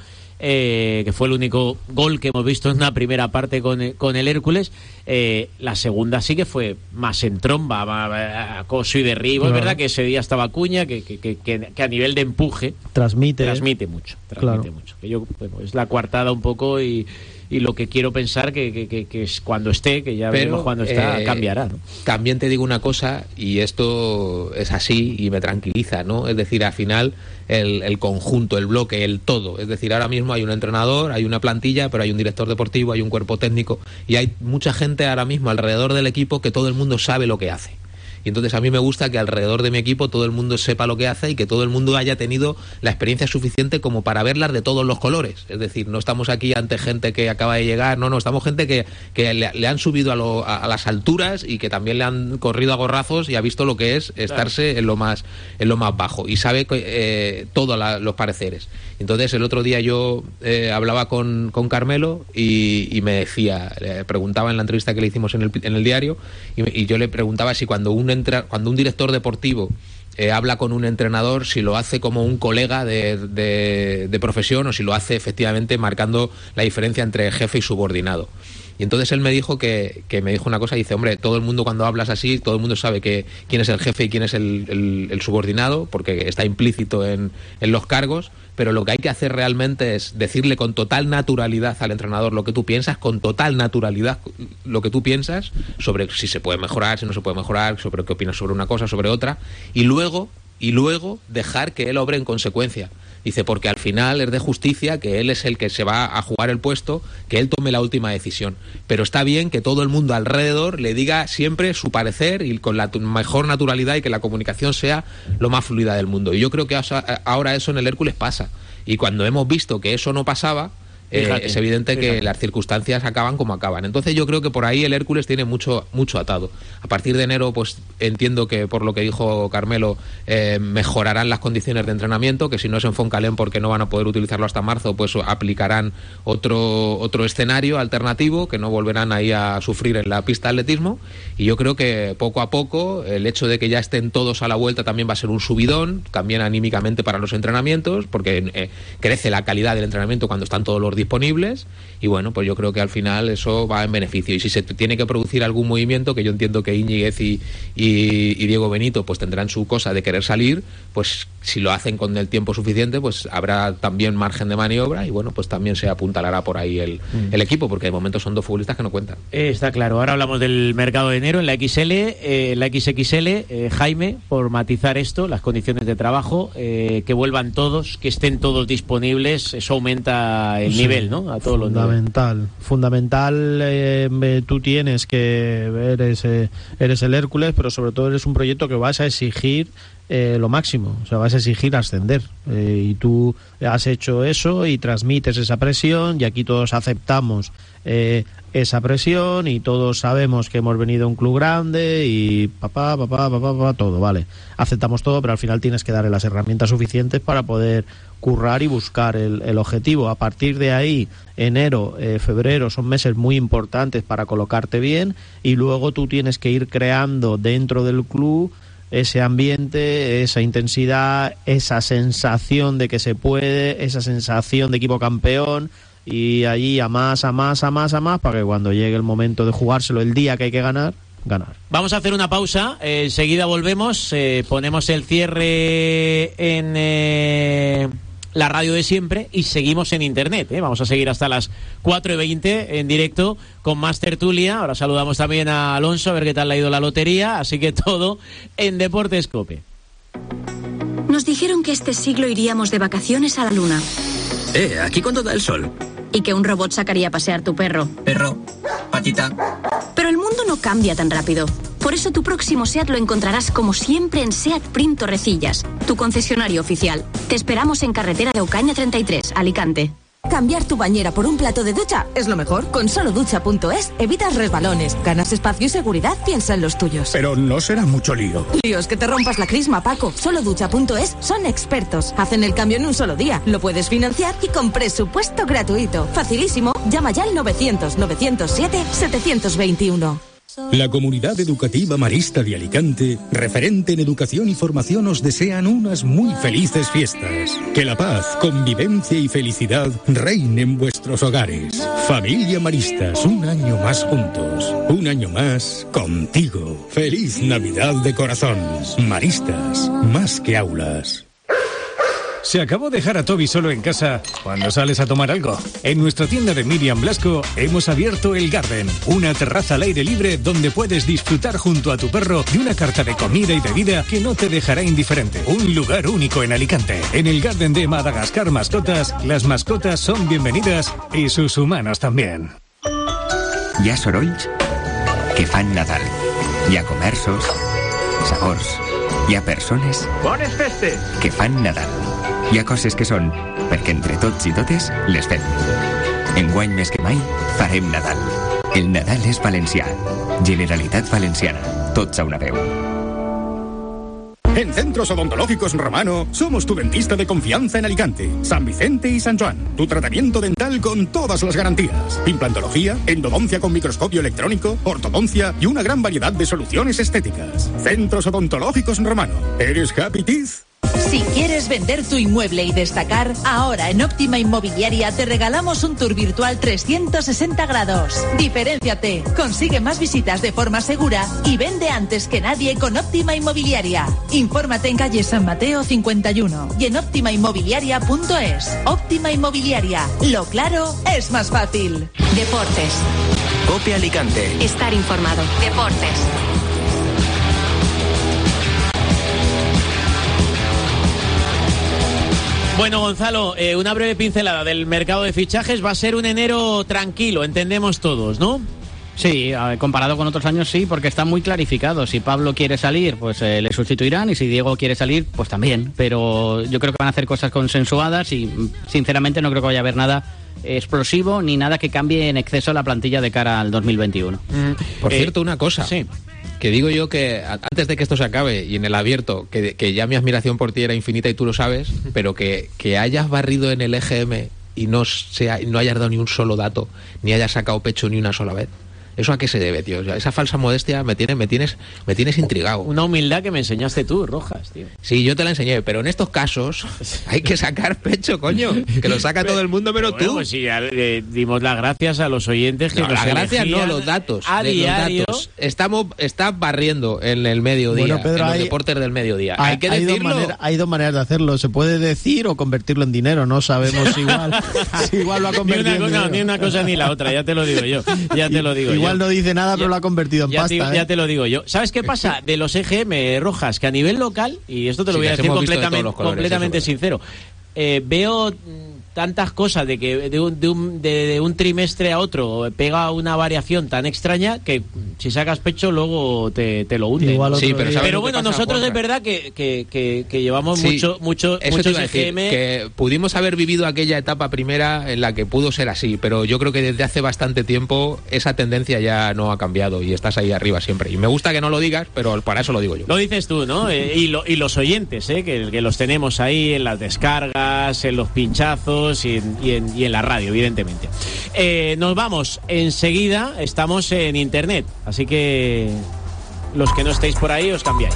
eh, que fue el único gol que hemos visto en una primera parte con el, con el Hércules, eh, la segunda sí que fue más en tromba, más, acoso y derribo. Claro. Es verdad que ese día estaba Cuña, que, que, que, que a nivel de empuje transmite, transmite mucho, transmite claro. mucho. Que yo, bueno, es la coartada un poco, y y lo que quiero pensar que, que, que, que es cuando esté, que ya veremos cuando está, eh, cambiará, ¿no? También te digo una cosa, y esto es así y me tranquiliza, ¿no? Es decir, al final el, el conjunto, el bloque, el todo, es decir, ahora mismo hay un entrenador, hay una plantilla, pero hay un director deportivo, hay un cuerpo técnico, y hay mucha gente ahora mismo alrededor del equipo que todo el mundo sabe lo que hace. Y entonces a mí me gusta que alrededor de mi equipo todo el mundo sepa lo que hace, y que todo el mundo haya tenido la experiencia suficiente como para verlas de todos los colores. Es decir, no estamos aquí ante gente que acaba de llegar, no, no, estamos gente que, que le, le han subido a, lo, a, a las alturas, y que también le han corrido a gorrazos y ha visto lo que es estarse claro. en lo más en lo más bajo, y sabe eh, todos los pareceres. Entonces el otro día yo eh, hablaba con, con Carmelo y, y me decía, le preguntaba en la entrevista que le hicimos en el, en el diario, y, me, y yo le preguntaba si cuando un Entra, cuando un director deportivo eh, habla con un entrenador, si lo hace como un colega de, de, de profesión, o si lo hace efectivamente marcando la diferencia entre jefe y subordinado. Y entonces él me dijo que, que me dijo una cosa, dice, hombre, todo el mundo cuando hablas así, todo el mundo sabe que quién es el jefe y quién es el, el, el subordinado, porque está implícito en, en los cargos, pero lo que hay que hacer realmente es decirle con total naturalidad al entrenador lo que tú piensas, con total naturalidad lo que tú piensas, sobre si se puede mejorar, si no se puede mejorar, sobre qué opinas sobre una cosa, sobre otra, y luego, y luego dejar que él obre en consecuencia. Dice, porque al final es de justicia que él es el que se va a jugar el puesto, que él tome la última decisión. Pero está bien que todo el mundo alrededor le diga siempre su parecer, y con la mejor naturalidad, y que la comunicación sea lo más fluida del mundo. Y yo creo que ahora eso en el Hércules pasa. Y cuando hemos visto que eso no pasaba, Eh, es evidente que fíjate. Las circunstancias acaban como acaban. Entonces yo creo que por ahí el Hércules tiene mucho mucho atado. A partir de enero, pues entiendo que, por lo que dijo Carmelo, eh, mejorarán las condiciones de entrenamiento, que si no es en Foncalén porque no van a poder utilizarlo hasta marzo, pues aplicarán otro otro escenario alternativo, que no volverán ahí a sufrir en la pista de atletismo. Y yo creo que poco a poco el hecho de que ya estén todos a la vuelta también va a ser un subidón, también anímicamente para los entrenamientos, porque eh, crece la calidad del entrenamiento cuando están todos los disponibles, y bueno, pues yo creo que al final eso va en beneficio. Y si se tiene que producir algún movimiento, que yo entiendo que Íñiguez y, y, y Diego Benito pues tendrán su cosa de querer salir, pues si lo hacen con el tiempo suficiente, pues habrá también margen de maniobra, y bueno, pues también se apuntalará por ahí el, mm. el equipo, porque de momento son dos futbolistas que no cuentan. Eh, está claro. Ahora hablamos del mercado de enero en la X L, eh, la X X L, eh, Jaime, por matizar esto, las condiciones de trabajo, eh, que vuelvan todos, que estén todos disponibles, eso aumenta el sí. nivel. ¿No? A todos fundamental, los fundamental. Eh, tú tienes que eres eh, eres el Hércules, pero sobre todo eres un proyecto que vas a exigir eh, lo máximo, o sea, vas a exigir ascender, eh, y tú has hecho eso y transmites esa presión, y aquí todos aceptamos eh, esa presión y todos sabemos que hemos venido a un club grande y papá, papá, papá, papá, todo, vale. Aceptamos todo, pero al final tienes que darle las herramientas suficientes para poder currar y buscar el, el objetivo. A partir de ahí, enero, eh, febrero son meses muy importantes para colocarte bien y luego tú tienes que ir creando dentro del club ese ambiente, esa intensidad, esa sensación de que se puede, esa sensación de equipo campeón, y allí a más, a más, a más, a más, para que cuando llegue el momento de jugárselo el día que hay que ganar, ganar. Vamos a hacer una pausa, eh, enseguida volvemos, eh, ponemos el cierre en eh, la radio de siempre y seguimos en internet, eh. Vamos a seguir hasta las cuatro y veinte en directo con más tertulia. Ahora saludamos también a Alonso a ver qué tal le ha ido la lotería, así que todo en Deportes COPE. Nos dijeron que este siglo iríamos de vacaciones a la luna. Eh, aquí cuando da el sol. Y que un robot sacaría a pasear tu perro. Perro, patita. Pero el mundo no cambia tan rápido. Por eso tu próximo SEAT lo encontrarás como siempre en SEAT Prim Torrecillas, tu concesionario oficial. Te esperamos en carretera de Ocaña treinta y tres, Alicante. Cambiar tu bañera por un plato de ducha es lo mejor. Con solo ducha punto es evitas resbalones, ganas espacio y seguridad, piensa en los tuyos. Pero no será mucho lío. Líos que te rompas la crisma, Paco. Solo ducha punto es son expertos. Hacen el cambio en un solo día. Lo puedes financiar y con presupuesto gratuito. Facilísimo. Llama ya al novecientos, novecientos siete, setecientos veintiuno. La Comunidad Educativa Marista de Alicante, referente en educación y formación, os desean unas muy felices fiestas. Que la paz, convivencia y felicidad reinen en vuestros hogares. Familia Maristas, un año más juntos. Un año más contigo. Feliz Navidad de corazón. Maristas, más que aulas. ¿Se acabó dejar a Toby solo en casa cuando sales a tomar algo? En nuestra tienda de Miriam Blasco hemos abierto el Garden, una terraza al aire libre donde puedes disfrutar junto a tu perro de una carta de comida y bebida que no te dejará indiferente. Un lugar único en Alicante. En el Garden de Madagascar Mascotas, las mascotas son bienvenidas y sus humanos también. Hi ha sorolls que fan Nadal. Hi ha comerços, sabors. Hi ha persones Bones festes! que fan Nadal. Hi ha coses que són perquè entre tots i totes les fem. Enguany més que mai farem Nadal. El Nadal és valencià. Generalitat Valenciana. Tots a una veu. En Centros Odontológicos Romano somos tu dentista de confianza en Alicante, San Vicente y San Joan. Tu tratamiento dental con todas las garantías. Implantología, endodoncia con microscopio electrónico, ortodoncia y una gran variedad de soluciones estéticas. Centros Odontológicos Romano. ¿Eres Happy Teeth? Si quieres vender tu inmueble y destacar, ahora en Óptima Inmobiliaria te regalamos un tour virtual trescientos sesenta grados. Diferénciate, consigue más visitas de forma segura y vende antes que nadie con Óptima Inmobiliaria. Infórmate en calle San Mateo cincuenta y uno y en óptima inmobiliaria punto es. Óptima Inmobiliaria, lo claro es más fácil. Deportes. COPE Alicante. Estar informado. Deportes. Bueno, Gonzalo, eh, una breve pincelada del mercado de fichajes. Va a ser un enero tranquilo, entendemos todos, ¿no? Sí, comparado con otros años sí, porque está muy clarificado. Si Pablo quiere salir, pues eh, le sustituirán, y si Diego quiere salir, pues también. Pero yo creo que van a hacer cosas consensuadas y sinceramente no creo que vaya a haber nada explosivo ni nada que cambie en exceso la plantilla de cara al dos mil veintiuno. Mm, Por eh, cierto, una cosa. Sí. Que digo yo que antes de que esto se acabe y en el abierto, que, que ya mi admiración por ti era infinita y tú lo sabes, pero que, que hayas barrido en el E G M y no, sea, no hayas dado ni un solo dato, ni hayas sacado pecho ni una sola vez. ¿Eso a qué se debe, tío? O sea, esa falsa modestia me, tiene, me, tienes, me tienes intrigado. Una humildad que me enseñaste tú, Rojas, tío. Sí, yo te la enseñé, pero en estos casos hay que sacar pecho, coño. Que lo saca todo el mundo menos bueno, tú. Pues sí, ya, eh, dimos las gracias a los oyentes que no, nos las gracias no, los datos. A de diario. Los datos. Estamos, estás barriendo en el mediodía, bueno, Pedro, en los hay, deportes del mediodía. Hay, hay que hay decirlo. Dos maneras, hay dos maneras de hacerlo. Se puede decir o convertirlo en dinero. No sabemos igual. si igual lo ha convertido ni una, en cosa, dinero. Ni una cosa ni la otra, ya te lo digo yo. Ya te lo digo igual yo. no dice nada, pero lo ha convertido en ya pasta. Te, ¿eh? Ya te lo digo yo. ¿Sabes qué pasa de los E G M, Rojas? Que a nivel local, y esto te lo sí, voy a decir completamente, colores, completamente sincero, eh, veo tantas cosas de que de un, de, un, de, de un trimestre a otro pega una variación tan extraña que Si sacas pecho, luego te, te lo hunde. Igual sí, pero, pero bueno, nosotros es verdad que, que, que, que llevamos sí, mucho, mucho, eso muchos te iba a decir, E G M. que pudimos haber vivido aquella etapa primera en la que pudo ser así, pero yo creo que desde hace bastante tiempo esa tendencia ya no ha cambiado y estás ahí arriba siempre. Y me gusta que no lo digas, pero para eso lo digo yo. Lo dices tú, ¿no? Eh, y, lo, y los oyentes, ¿eh? Que, que los tenemos ahí en las descargas, en los pinchazos y en, y en, y en la radio, evidentemente. Eh, nos vamos enseguida, estamos en internet, así que los que no estéis por ahí os cambiáis.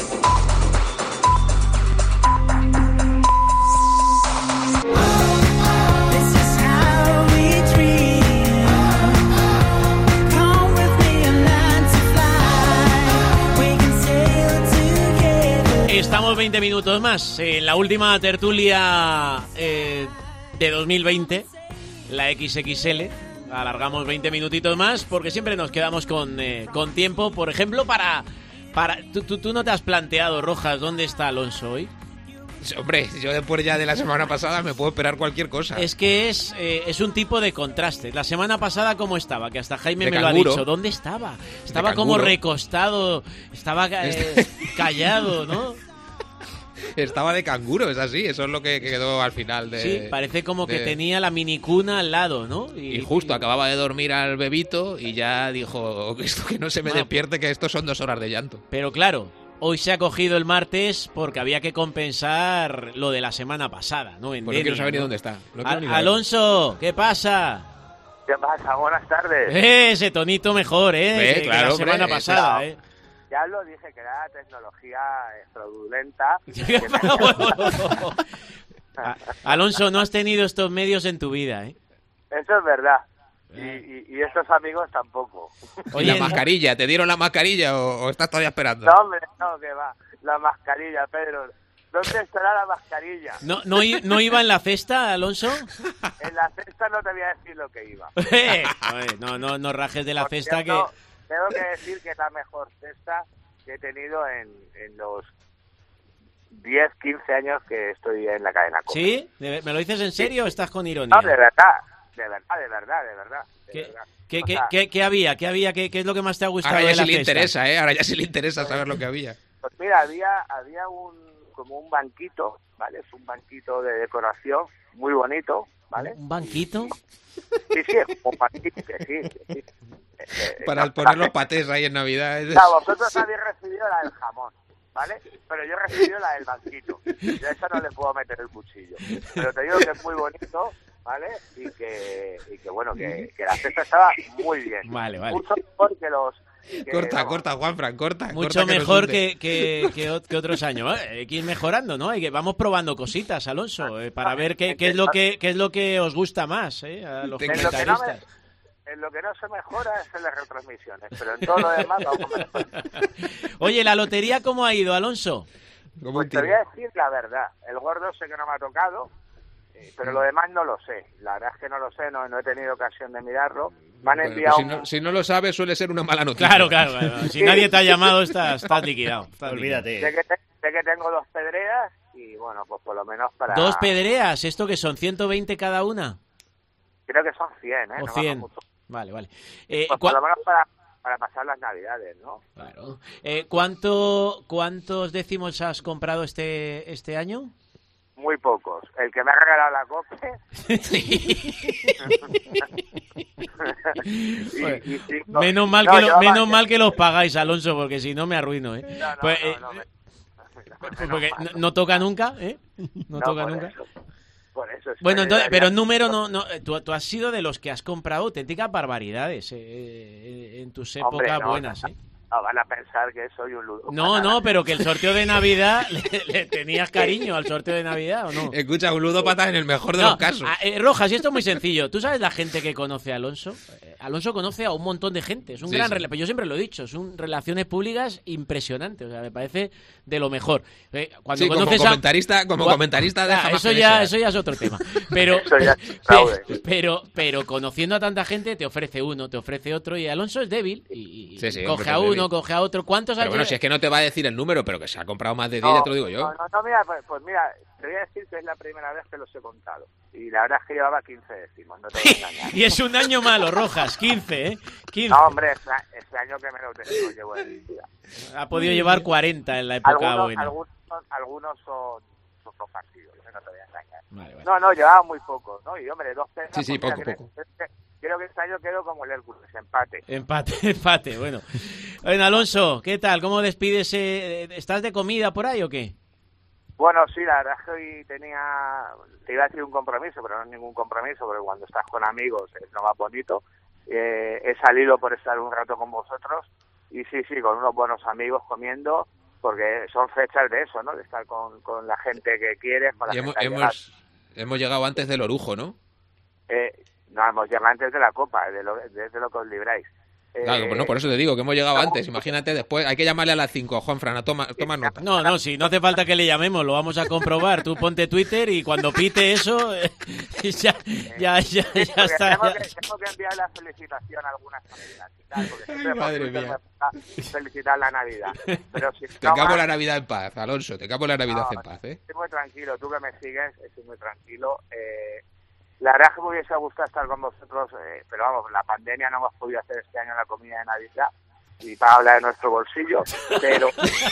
Estamos veinte minutos más en la última tertulia eh, de dos mil veinte, la equis equis ele. Alargamos veinte minutitos más porque siempre nos quedamos con, eh, con tiempo. Por ejemplo, para... para ¿tú, tú, ¿Tú no te has planteado, Rojas, dónde está Alonso hoy? Hombre, yo después ya de la semana pasada me puedo esperar cualquier cosa. Es que es, eh, es un tipo de contraste. La semana pasada, ¿cómo estaba? Que hasta Jaime de me canguro. Lo ha dicho. ¿Dónde estaba? Estaba como recostado, estaba eh, callado, ¿no? Estaba de canguro, es así, eso es lo que quedó al final de... Sí, parece como de... que tenía la minicuna al lado, ¿no? Y, y justo y... acababa de dormir al bebito y ya dijo, esto que no se me ah, despierte, que esto son dos horas de llanto. Pero claro, hoy se ha cogido el martes porque había que compensar lo de la semana pasada, ¿no? En pues no quiero saber ¿no? ni dónde está. No Al- Alonso, ¿qué pasa? ¿Qué pasa? Buenas tardes. Eh, ese tonito mejor, ¿eh? eh que, claro, que la semana hombre, pasada, claro. ¿eh? Ya lo dije, que era tecnología fraudulenta. Alonso, no has tenido estos medios en tu vida, ¿eh? Eso es verdad. Y, y, y estos amigos tampoco. Oye, ¿la mascarilla? ¿Te dieron la mascarilla o, o estás todavía esperando? No, hombre, no, que va. La mascarilla, Pedro. ¿Dónde estará la mascarilla? ¿No, no, ¿No iba en la cesta, Alonso? En la cesta no te voy a decir lo que iba. no, no, no rajes de la Por cesta cierto, que... Tengo que decir que es la mejor cesta que he tenido en, en los diez, quince años que estoy en la cadena COPE. ¿Sí? ¿Me lo dices en serio o estás con ironía? No, de verdad, de verdad, de verdad, de verdad. De ¿Qué, verdad. ¿qué, o qué, sea, qué, qué había? ¿Qué había? ¿Qué, ¿Qué es lo que más te ha gustado ahora ya de la sí le cesta? interesa, ¿eh? Ahora ya sí le interesa saber lo que había. Pues mira, había, había un como un banquito, ¿vale? Es un banquito de decoración muy bonito, ¿vale? ¿Un banquito? Sí, sí, es un banquito, que sí, que sí. Eh, Para no, poner los patés ahí en Navidad. O sea, vosotros habéis recibido la del jamón, ¿vale? Pero yo he recibido la del banquito. Yo a esa no le puedo meter el cuchillo. Pero te digo que es muy bonito, ¿vale? Y que, y que bueno, que, que la cesta estaba muy bien. Vale, vale. Mucho mejor que los... Que, corta, vamos, corta, Juanfran, corta. Mucho corta mejor que, que, que, que, que otros años. ¿eh? Hay que ir mejorando, ¿no? Hay que, vamos probando cositas, Alonso, eh, para ver qué, qué, es lo que, qué es lo que os gusta más, ¿eh? A los comentaristas. En lo que no se mejora es en las retransmisiones, pero en todo lo demás vamos a mejorar. Oye, ¿la lotería cómo ha ido, Alonso? Pues te voy a decir la verdad. El gordo sé que no me ha tocado, pero lo demás no lo sé. La verdad es que no lo sé, no, no he tenido ocasión de mirarlo. Me han bueno, enviado... pues si, no, si no lo sabes, suele ser una mala noticia. Claro, claro, claro. Si sí. nadie te ha llamado, estás, estás liquidado. Estás Olvídate. Sé que, te, sé que tengo dos pedreas y, bueno, pues por lo menos para... ¿Dos pedreas? ¿Esto que son ciento veinte cada una? Creo que son cien, ¿eh? O no cien. Vale, vale. Eh, pues por lo menos para, para pasar las Navidades, ¿no? Claro. Eh, ¿cuánto, ¿Cuántos décimos has comprado este, este año? Muy pocos. El que me ha regalado la COPE. y, y cinco... Menos mal, no, que, lo, menos mal que los pagáis, Alonso, porque si no me arruino, ¿eh? No, no, pues, no, eh, no, me... porque no, no toca nunca, ¿eh? No, no toca nunca. Eso. Por eso es bueno, entonces, pero el número no, no tú, tú has sido de los que has comprado auténticas barbaridades eh, en tus épocas Hombre, no, buenas, ¿eh? No, van a pensar que soy un ludo. No, no, pero que el sorteo de Navidad le, le tenías cariño al sorteo de Navidad, ¿o no? Escucha, un ludópata en el mejor de no, los casos. Eh, Rojas, y esto es muy sencillo. ¿Tú sabes la gente que conoce a Alonso? Eh, Alonso conoce a un montón de gente. Es un sí, gran... Sí. Rela- yo siempre lo he dicho, es un relaciones públicas impresionante. O sea, me parece de lo mejor. Eh, cuando sí, conoces como comentarista, como a... comentarista de ah, eso ya, eso ya es otro tema. Pero, pero, pero, pero conociendo a tanta gente, te ofrece uno, te ofrece otro. Y Alonso es débil. Y sí, sí, coge hombre, a uno, débil. coge a otro. ¿Cuántos Pero años? bueno, si es que no te va a decir el número, pero que se ha comprado más de diez, no, ya te lo digo yo. No, no, no mira, pues, pues mira, te voy a decir que es la primera vez que los he contado. Y la verdad es que llevaba quince décimos, no te voy a engañar. Y es un año malo, Rojas, quince, ¿eh? quince. No, hombre, este, este año que menos décimos llevo en mi vida. Ha podido llevar cuarenta en la época algunos, buena. Algunos, algunos son, son dos partidos, no te voy a engañar. Vale, vale. No, no, llevaba muy poco, ¿no? Y, hombre, dos penas. Sí, sí, pues, poco, mira, poco. Creo, creo que este año quedo como el Hércules, empate. Empate, empate, bueno. Bueno, Alonso, ¿qué tal? ¿Cómo despides? Eh, ¿Estás de comida por ahí o qué? Bueno, sí, la verdad es que hoy tenía, te iba a decir un compromiso, pero no es ningún compromiso, porque cuando estás con amigos es lo más bonito. Eh, he salido por estar un rato con vosotros y sí, sí, con unos buenos amigos comiendo, porque son fechas de eso, ¿no? De estar con, con la gente que quieres, con la Y hemos, gente hemos, hemos llegado antes del Orujo, ¿no? eh, No, hemos llegado antes de la Copa, de lo, desde lo que os libráis. Claro, Eh, pues no, por eso te digo que hemos llegado antes. Imagínate después, hay que llamarle a las cinco, Juanfran, toma, toma nota. No, no, sí, no hace falta que le llamemos, lo vamos a comprobar. Tú ponte Twitter y cuando pite eso, eh, ya, ya, ya, ya está. Tengo ya. que, tengo que enviar la felicitación a algunas familias y tal, porque siempre Ay, madre por Twitter mía. me gusta felicitar la Navidad. Pero si Te no cago más- la Navidad en paz, Alonso, te cago la Navidad No, en paz, ¿eh? Estoy muy tranquilo, tú que me sigues, estoy muy tranquilo. Eh, la verdad es que me hubiese gustado estar con vosotros, eh, pero vamos, la pandemia no hemos podido hacer este año la comida de Navidad y para hablar de nuestro bolsillo, pero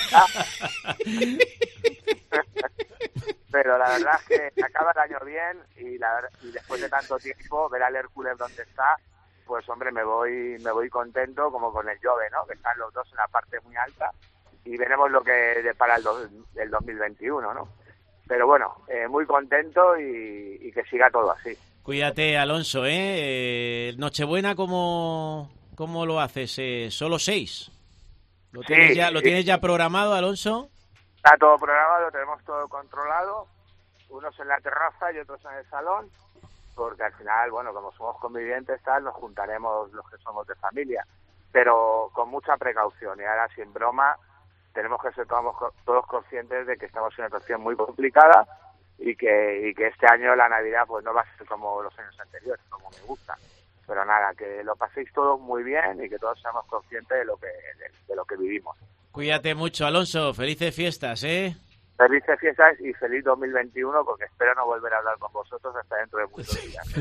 pero la verdad es que acaba el año bien y, la, ver- y después de tanto tiempo ver al Hércules donde está, pues hombre, me voy me voy contento como con el Jove, ¿no? Que están los dos en la parte muy alta y veremos lo que depara el, do- el dos mil veintiuno, ¿no? Pero bueno, eh, muy contento y, y que siga todo así. Cuídate, Alonso, ¿eh? Eh, Nochebuena, ¿cómo, cómo lo haces? Eh, ¿Solo seis? ¿Lo Sí, tienes, ya, ¿Lo sí. tienes ya programado, Alonso? Está todo programado, tenemos todo controlado, unos en la terraza y otros en el salón, porque al final, bueno, como somos convivientes, tal, nos juntaremos los que somos de familia, pero con mucha precaución y ahora sin broma, tenemos que ser todos, todos conscientes de que estamos en una situación muy complicada y que, y que este año la Navidad pues no va a ser como los años anteriores, como me gusta. Pero nada, que lo paséis todos muy bien y que todos seamos conscientes de lo que de, de lo que vivimos. Cuídate mucho, Alonso. Felices fiestas, ¿eh? Felices fiestas y feliz dos mil veintiuno, porque espero no volver a hablar con vosotros hasta dentro de muchos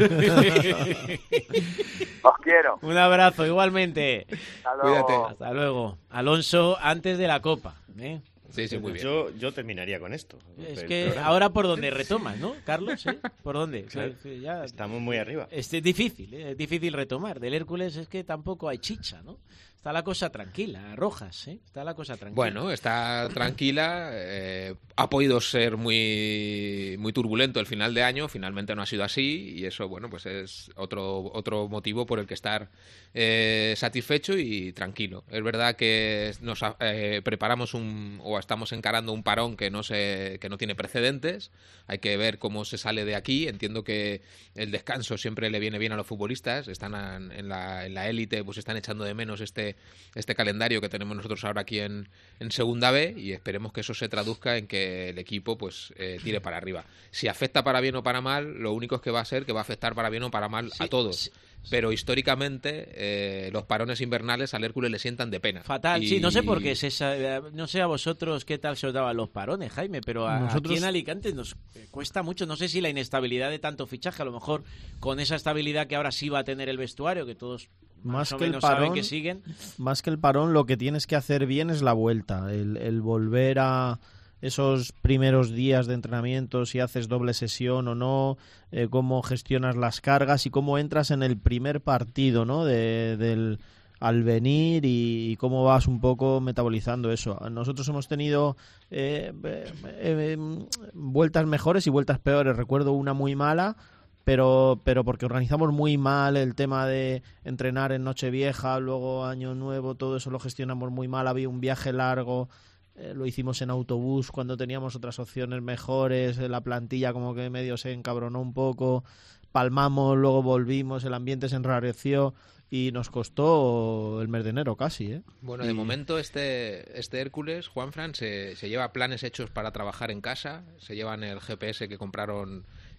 días. Os quiero. Un abrazo, igualmente. Hasta luego. Cuídate. Hasta luego. Alonso, antes de la Copa, ¿eh? Sí, sí, muy bien. Yo, yo terminaría con esto. Es el que programa. ahora por donde retomas, ¿no, Carlos? ¿Eh? ¿Por dónde? Claro. Sí, sí, ya- Estamos muy arriba. Es difícil, ¿eh? Es difícil retomar. Del Hércules es que tampoco hay chicha, ¿no? Está la cosa tranquila, Rojas, ¿eh? Está la cosa tranquila. Bueno, está tranquila. eh, ha podido ser muy muy turbulento el final de año. Finalmente no ha sido así y eso, bueno, pues es otro otro motivo por el que estar eh, satisfecho y tranquilo. Es verdad que nos eh, preparamos un o estamos encarando un parón que no se que no tiene precedentes. Hay que ver cómo se sale de aquí. Entiendo que el descanso siempre le viene bien a los futbolistas. Están a- en la en la élite, pues están echando de menos este este calendario que tenemos nosotros ahora aquí en, en Segunda B y esperemos que eso se traduzca en que el equipo pues eh, tire para arriba. Si afecta para bien o para mal, lo único es que va a ser que va a afectar para bien o para mal a todos. Pero históricamente eh, los parones invernales al Hércules le sientan de pena. Fatal, Y- sí, no sé por qué es esa, eh, no sé a vosotros qué tal se os daban los parones, Jaime, pero a, Nosotros- aquí en Alicante nos cuesta mucho, no sé si la inestabilidad de tanto fichaje, a lo mejor con esa estabilidad que ahora sí va a tener el vestuario, que todos más, Más o que el menos saben parón, que siguen. más que el parón, lo que tienes que hacer bien es la vuelta, el, el volver a esos primeros días de entrenamiento, si haces doble sesión o no, eh, cómo gestionas las cargas y cómo entras en el primer partido, ¿no? De, del al venir y, y cómo vas un poco metabolizando eso. Nosotros hemos tenido eh, eh, eh, vueltas mejores y vueltas peores. Recuerdo una muy mala, pero pero porque organizamos muy mal el tema de entrenar en Nochevieja, luego Año Nuevo, todo eso lo gestionamos muy mal. Había un viaje largo, eh, lo hicimos en autobús cuando teníamos otras opciones mejores, la plantilla como que medio se encabronó un poco, palmamos, luego volvimos, el ambiente se enrareció y nos costó el mes de enero casi, ¿eh? Bueno, de Y- momento este, este Hércules, Juanfran, se, se lleva planes hechos para trabajar en casa, se llevan el G P S que compraron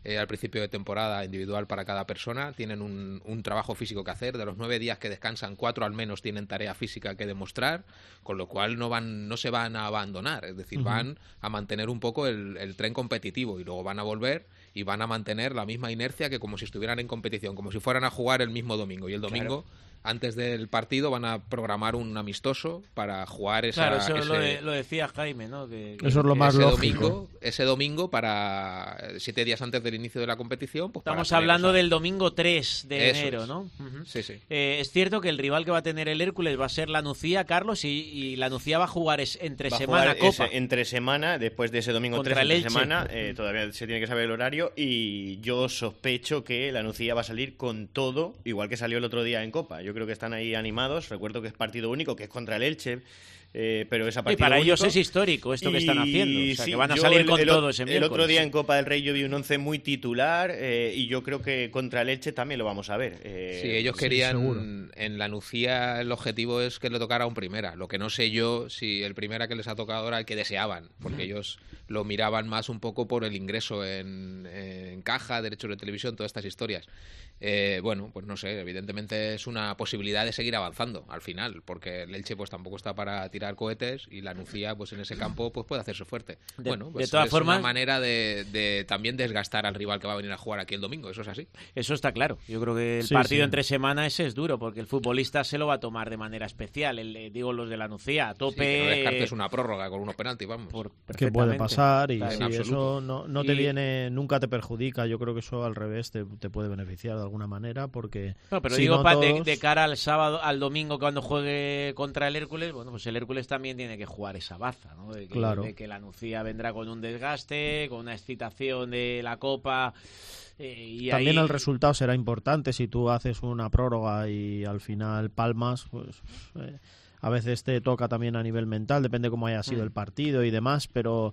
eh, al principio de temporada individual para cada persona, tienen un, un trabajo físico que hacer, de los nueve días que descansan, cuatro al menos tienen tarea física que demostrar, con lo cual no van no se van a abandonar, es decir, uh-huh. van a mantener un poco el, el tren competitivo y luego van a volver y van a mantener la misma inercia que como si estuvieran en competición, como si fueran a jugar el mismo domingo, y el domingo... Claro. Antes del partido van a programar un amistoso para jugar esa... Claro, eso ese, lo, de, lo decía Jaime, ¿no? Que, eso es lo más ese lógico. Domingo, ese domingo, para siete días antes del inicio de la competición... Pues Estamos para hablando esa... del domingo tres de eso enero, es. ¿no? Uh-huh. Sí, sí. Eh, es cierto que el rival que va a tener el Hércules va a ser la Nucía, Carlos, y, y la Nucía va a jugar es, entre va semana a jugar Copa. Ese, entre semana, después de ese domingo Contra tres, el entre Elche. semana, eh, todavía se tiene que saber el horario, y yo sospecho que la Nucía va a salir con todo, igual que salió el otro día en Copa. Yo creo que están ahí animados. Recuerdo que es partido único, que es contra el Elche, eh, pero esa partido y para único. ellos es histórico esto que están haciendo, o sea, sí, que van a salir el, con el, todo ese el miércoles. otro día en Copa del Rey yo vi un once muy titular, eh, y yo creo que contra el Elche también lo vamos a ver. Eh, sí, ellos querían, sí, en la Nucía el objetivo es que le tocara un primera, lo que no sé yo si el primera que les ha tocado era el que deseaban, porque ellos lo miraban más un poco por el ingreso en, en caja, derechos de televisión, todas estas historias. Eh, bueno, pues no sé, evidentemente es una posibilidad de seguir avanzando al final, porque el Elche pues tampoco está para tirar cohetes y la Nucía pues en ese campo pues puede hacerse fuerte. De, bueno, pues de todas es formas, una manera de, de también desgastar al rival que va a venir a jugar aquí el domingo, eso es así. Eso está claro, yo creo que el sí, partido sí. entre semana ese es duro, porque el futbolista se lo va a tomar de manera especial, el, digo los de la Nucía, a tope... Sí, que no descartes una prórroga con unos penaltis, vamos. Por, que puede pasar y claro, sí, eso no, no te y... viene, nunca te perjudica, yo creo que eso al revés te, te puede beneficiar de alguna manera, porque no, pero si digo no pa, todos... de, de cara al sábado, al domingo cuando juegue contra el Hércules, bueno, pues el Hércules también tiene que jugar esa baza, ¿no? De que, claro. de que la Nucía vendrá con un desgaste, con una excitación de la Copa. Eh, y también ahí... el resultado será importante si tú haces una prórroga y al final palmas, pues eh, a veces te toca también a nivel mental, depende cómo haya sido mm. el partido y demás, pero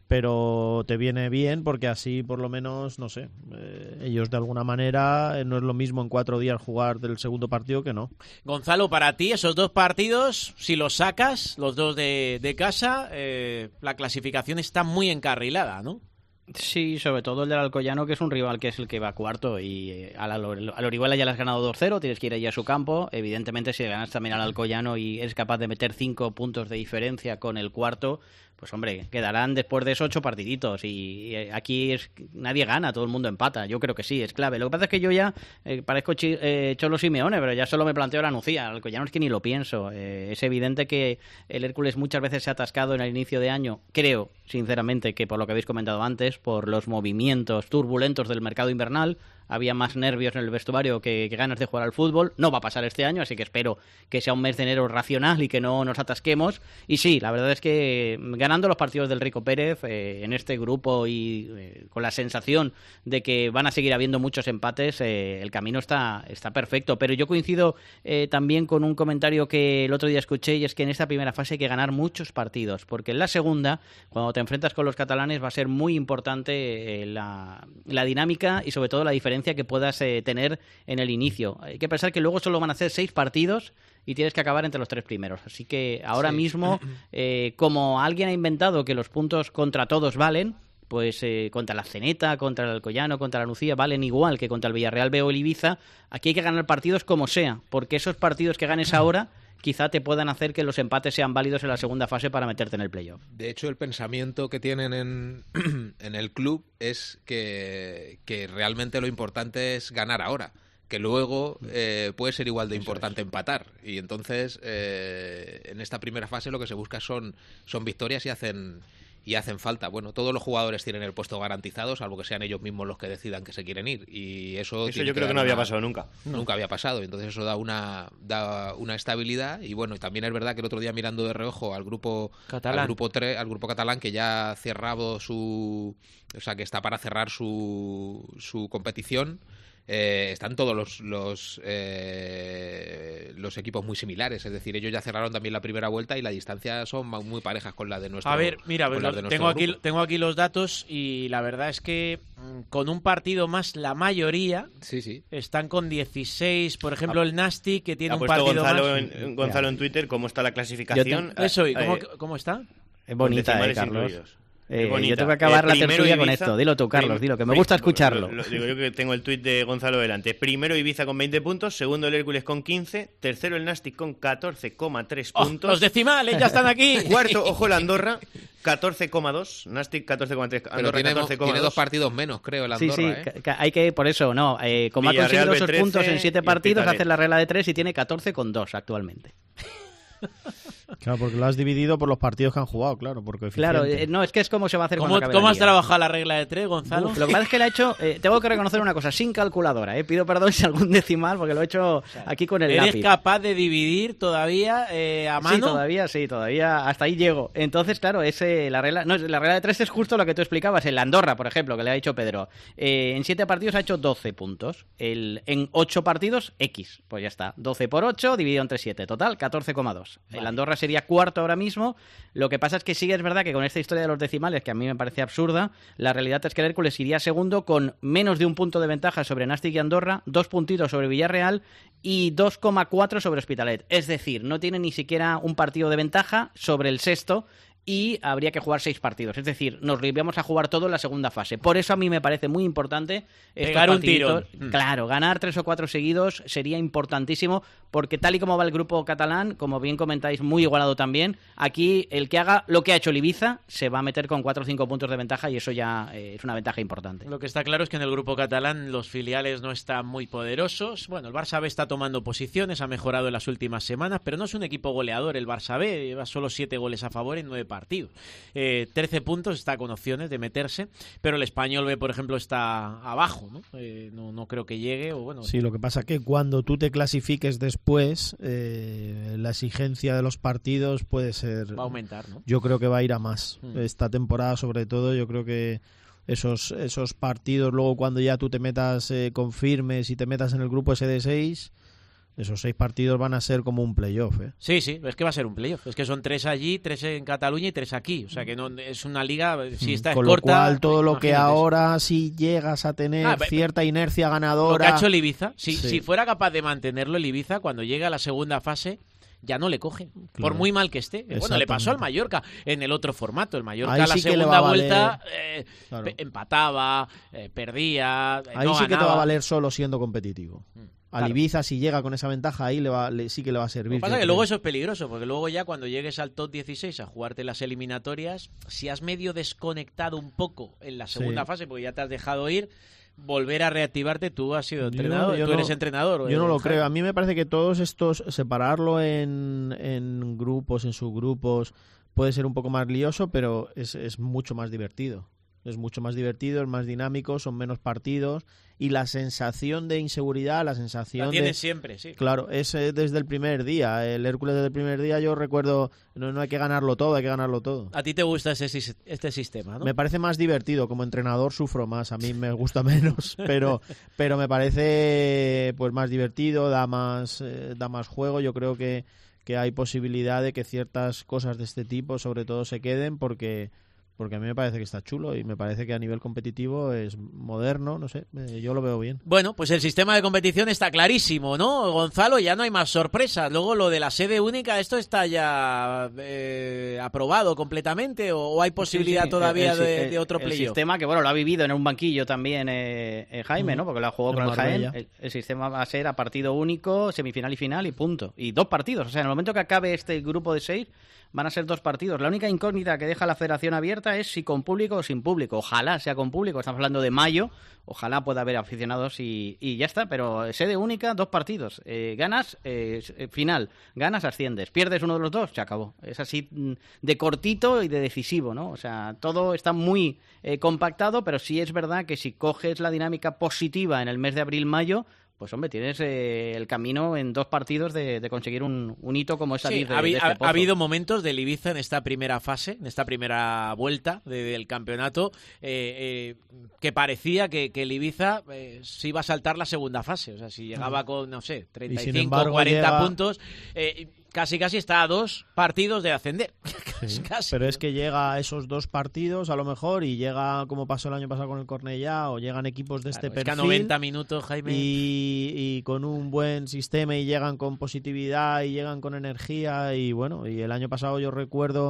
pero te viene bien porque así por lo menos, no sé, eh, ellos de alguna manera, eh, no es lo mismo en cuatro días jugar del segundo partido que no. Gonzalo, para ti esos dos partidos, si los sacas, los dos de, de casa, eh, la clasificación está muy encarrilada, ¿no? Sí, sobre todo el del Alcoyano, que es un rival que es el que va cuarto, y eh, al, al Orihuela ya le has ganado dos cero, tienes que ir allí a su campo. Evidentemente, si le ganas también al Alcoyano y eres capaz de meter cinco puntos de diferencia con el cuarto, pues hombre, quedarán después de esos ocho partiditos, y, y aquí es, nadie gana, todo el mundo empata. Yo creo que sí, es clave. Lo que pasa es que yo ya eh, parezco chi, eh, Cholo Simeone, pero ya solo me planteo la Nucía. El Alcoyano es que ni lo pienso. Eh, es evidente que el Hércules muchas veces se ha atascado en el inicio de año. Creo, sinceramente, que por lo que habéis comentado antes, por los movimientos turbulentos del mercado invernal, había más nervios en el vestuario que, que ganas de jugar al fútbol. No va a pasar este año, así que espero que sea un mes de enero racional y que no nos atasquemos. Y sí, la verdad es que ganando los partidos del Rico Pérez eh, en este grupo y eh, con la sensación de que van a seguir habiendo muchos empates, eh, el camino está, está perfecto. Pero yo coincido eh, también con un comentario que el otro día escuché, y es que en esta primera fase hay que ganar muchos partidos, porque en la segunda, cuando te enfrentas con los catalanes, va a ser muy importante eh, la, la dinámica y sobre todo la diferencia que puedas eh, tener en el inicio. Hay que pensar que luego solo van a hacer seis partidos y tienes que acabar entre los tres primeros. Así que ahora sí. mismo, eh, como alguien ha inventado que los puntos contra todos valen, pues eh, contra la Zeneta, contra el Alcoyano, contra la Nucía, valen igual que contra el Villarreal B o el Ibiza. Aquí hay que ganar partidos como sea, porque esos partidos que ganes ahora quizá te puedan hacer que los empates sean válidos en la segunda fase para meterte en el playoff. De hecho, el pensamiento que tienen en, en el club es que, que realmente lo importante es ganar ahora, que luego eh, puede ser igual de importante empatar. Y entonces, eh, en esta primera fase lo que se busca son, son victorias y hacen... y hacen falta. Bueno, todos los jugadores tienen el puesto garantizado, salvo que sean ellos mismos los que decidan que se quieren ir. Y eso, eso yo creo que no había una... pasado nunca. Nunca había pasado. Entonces eso da una da una estabilidad. Y bueno, y también es verdad que el otro día mirando de reojo al grupo catalán, al grupo tres, al grupo catalán, que ya ha cerrado su, o sea, que está para cerrar su su competición. Eh, están todos los los, eh, los equipos muy similares, es decir, ellos ya cerraron también la primera vuelta y la distancia son muy parejas con la de nuestro. A ver, mira, pues lo, tengo aquí grupo. tengo aquí los datos y la verdad es que con un partido más la mayoría sí, sí. están con dieciséis, por ejemplo el Nasti que tiene ha un partido Gonzalo más. En, Gonzalo en Twitter cómo está la clasificación. Te... Eso, ¿y cómo, eh, cómo está? Es bonita, eh, Carlos. Incluidos. Eh, yo tengo que acabar eh, la tertulia con esto. Dilo tú, Carlos, dilo, que me gusta escucharlo. Lo, lo, digo yo que tengo el tuit de Gonzalo delante. Primero Ibiza con veinte puntos, segundo el Hércules con quince, tercero el Nastic con catorce coma tres oh, puntos. Los decimales ya están aquí. Cuarto, ojo, el Andorra, catorce coma dos, Nastic catorce coma tres, Andorra tiene, catorce coma dos. Tiene dos partidos menos, creo, el Andorra. Sí, sí, ¿eh? que, hay que, por eso, no, eh, como Villarreal, ha conseguido esos trece, puntos en siete partidos, hace la regla de tres y tiene catorce coma dos actualmente. Claro, porque lo has dividido por los partidos que han jugado, claro, porque claro, eh, no, es que es como se va a hacer ¿Cómo, cuando acabe ¿cómo la has liga? trabajado la regla de tres, Gonzalo? Uf, lo que pasa es que la he hecho, eh, tengo que reconocer una cosa, sin calculadora, eh, pido perdón si algún decimal, porque lo he hecho o sea, aquí con el ¿Eres lápiz. capaz de dividir todavía eh, a mano? Sí, todavía, sí, todavía, hasta ahí llego. Entonces, claro, ese, la regla no, la regla de tres es justo lo que tú explicabas, el Andorra, por ejemplo, que le ha dicho Pedro, eh, en siete partidos ha hecho doce puntos, el, en ocho partidos, X, pues ya está, doce por ocho dividido entre siete, total, catorce coma dos. Vale. El Andorra sería cuarto ahora mismo. Lo que pasa es que sí es verdad que con esta historia de los decimales, que a mí me parece absurda, la realidad es que el Hércules iría segundo con menos de un punto de ventaja sobre Nastic y Andorra, dos puntitos sobre Villarreal y dos coma cuatro sobre Hospitalet. Es decir, no tiene ni siquiera un partido de ventaja sobre el sexto y habría que jugar seis partidos. Es decir, nos íbamos a jugar todo en la segunda fase. Por eso a mí me parece muy importante pegar un tiro. Claro, ganar tres o cuatro seguidos sería importantísimo, porque tal y como va el grupo catalán, como bien comentáis, muy igualado también, aquí el que haga lo que ha hecho el Ibiza se va a meter con cuatro o cinco puntos de ventaja y eso ya eh, es una ventaja importante. Lo que está claro es que en el grupo catalán los filiales no están muy poderosos. Bueno, el Barça B está tomando posiciones, ha mejorado en las últimas semanas, pero no es un equipo goleador el Barça B, lleva solo siete goles a favor en nueve partidos. partido. Eh, trece puntos, está con opciones de meterse, pero el Español B, por ejemplo, está abajo, ¿no? Eh, no, no creo que llegue. O bueno, sí, lo que pasa es que cuando tú te clasifiques después, eh, la exigencia de los partidos puede ser... Va a aumentar, ¿no? Yo creo que va a ir a más. Mm. Esta temporada, sobre todo, yo creo que esos, esos partidos, luego cuando ya tú te metas eh, con firmes y te metas en el grupo ese de seis... Esos seis partidos van a ser como un playoff, ¿eh? Sí, sí, es que va a ser un playoff. Es que son tres allí, tres en Cataluña y tres aquí. O sea que no es una liga, si esta Con es corta... Con lo cual, todo lo que ahora eso. Si llegas a tener ah, cierta inercia ganadora... Lo que ha hecho el Ibiza, si, sí. si fuera capaz de mantenerlo el Ibiza, cuando llega a la segunda fase... ya no le cogen, claro. Por muy mal que esté. Bueno, le pasó al Mallorca en el otro formato. El Mallorca a sí la segunda vuelta eh, claro. empataba, eh, perdía, eh, ahí no sí ganaba. Que te va a valer solo siendo competitivo. Mm. Al Claro. Ibiza, si llega con esa ventaja, ahí le va, le, sí que le va a servir. Lo que pasa es que luego eso es peligroso, porque luego ya cuando llegues al top dieciséis a jugarte las eliminatorias, si has medio desconectado un poco en la segunda sí. fase, porque ya te has dejado ir, volver a reactivarte, tú has sido entrenador, yo, yo tú no, eres entrenador. Yo no lo creo. A mí me parece que todos estos, separarlo en, en grupos, en subgrupos, puede ser un poco más lioso, pero es, es mucho más divertido. Es mucho más divertido, es más dinámico, son menos partidos y la sensación de inseguridad, la sensación la tienes de... siempre, sí. Claro, es eh, desde el primer día. El Hércules desde el primer día, yo recuerdo, no, no hay que ganarlo todo, hay que ganarlo todo. ¿A ti te gusta ese, este sistema, no? Me parece más divertido. Como entrenador sufro más, a mí me gusta menos, pero pero me parece pues más divertido, da más, eh, da más juego. Yo creo que, que hay posibilidad de que ciertas cosas de este tipo, sobre todo, se queden porque... Porque a mí me parece que está chulo y me parece que a nivel competitivo es moderno, no sé, yo lo veo bien. Bueno, pues el sistema de competición está clarísimo, ¿no, Gonzalo? Ya no hay más sorpresas. Luego lo de la sede única, ¿esto está ya eh, aprobado completamente o, o hay posibilidad sí, sí. todavía el, el, de, de otro playoff? El sistema que, bueno, lo ha vivido en un banquillo también eh, eh, Jaime, mm. ¿no? Porque lo ha jugado con el Jaén. El, el sistema va a ser a partido único, semifinal y final y punto. Y dos partidos, o sea, en el momento que acabe este grupo de seis... van a ser dos partidos. La única incógnita que deja la federación abierta es si con público o sin público. Ojalá sea con público. Estamos hablando de mayo. Ojalá pueda haber aficionados y, y ya está. Pero sede única, dos partidos. Eh, ganas, eh, final. Ganas, asciendes. Pierdes uno de los dos, se acabó. Es así de cortito y de decisivo, ¿no? O sea, todo está muy eh, compactado, pero sí es verdad que si coges la dinámica positiva en el mes de abril-mayo, pues hombre, tienes eh, el camino en dos partidos de, de conseguir un, un hito como es salir sí, de, ha, de este ha, pozo. Ha habido momentos del Ibiza en esta primera fase, en esta primera vuelta de, del campeonato, eh, eh, que parecía que, que el Ibiza eh, se iba a saltar la segunda fase. O sea, si llegaba con, no sé, treinta y cinco, cuarenta llega... puntos... Eh, Casi casi está a dos partidos de ascender. Sí, casi, pero ¿no? Es que llega a esos dos partidos a lo mejor y llega como pasó el año pasado con el Cornellá o llegan equipos de claro, este es perfil. Que a noventa minutos, Jaime. Y, y con un buen sistema y llegan con positividad y llegan con energía y bueno, y el año pasado yo recuerdo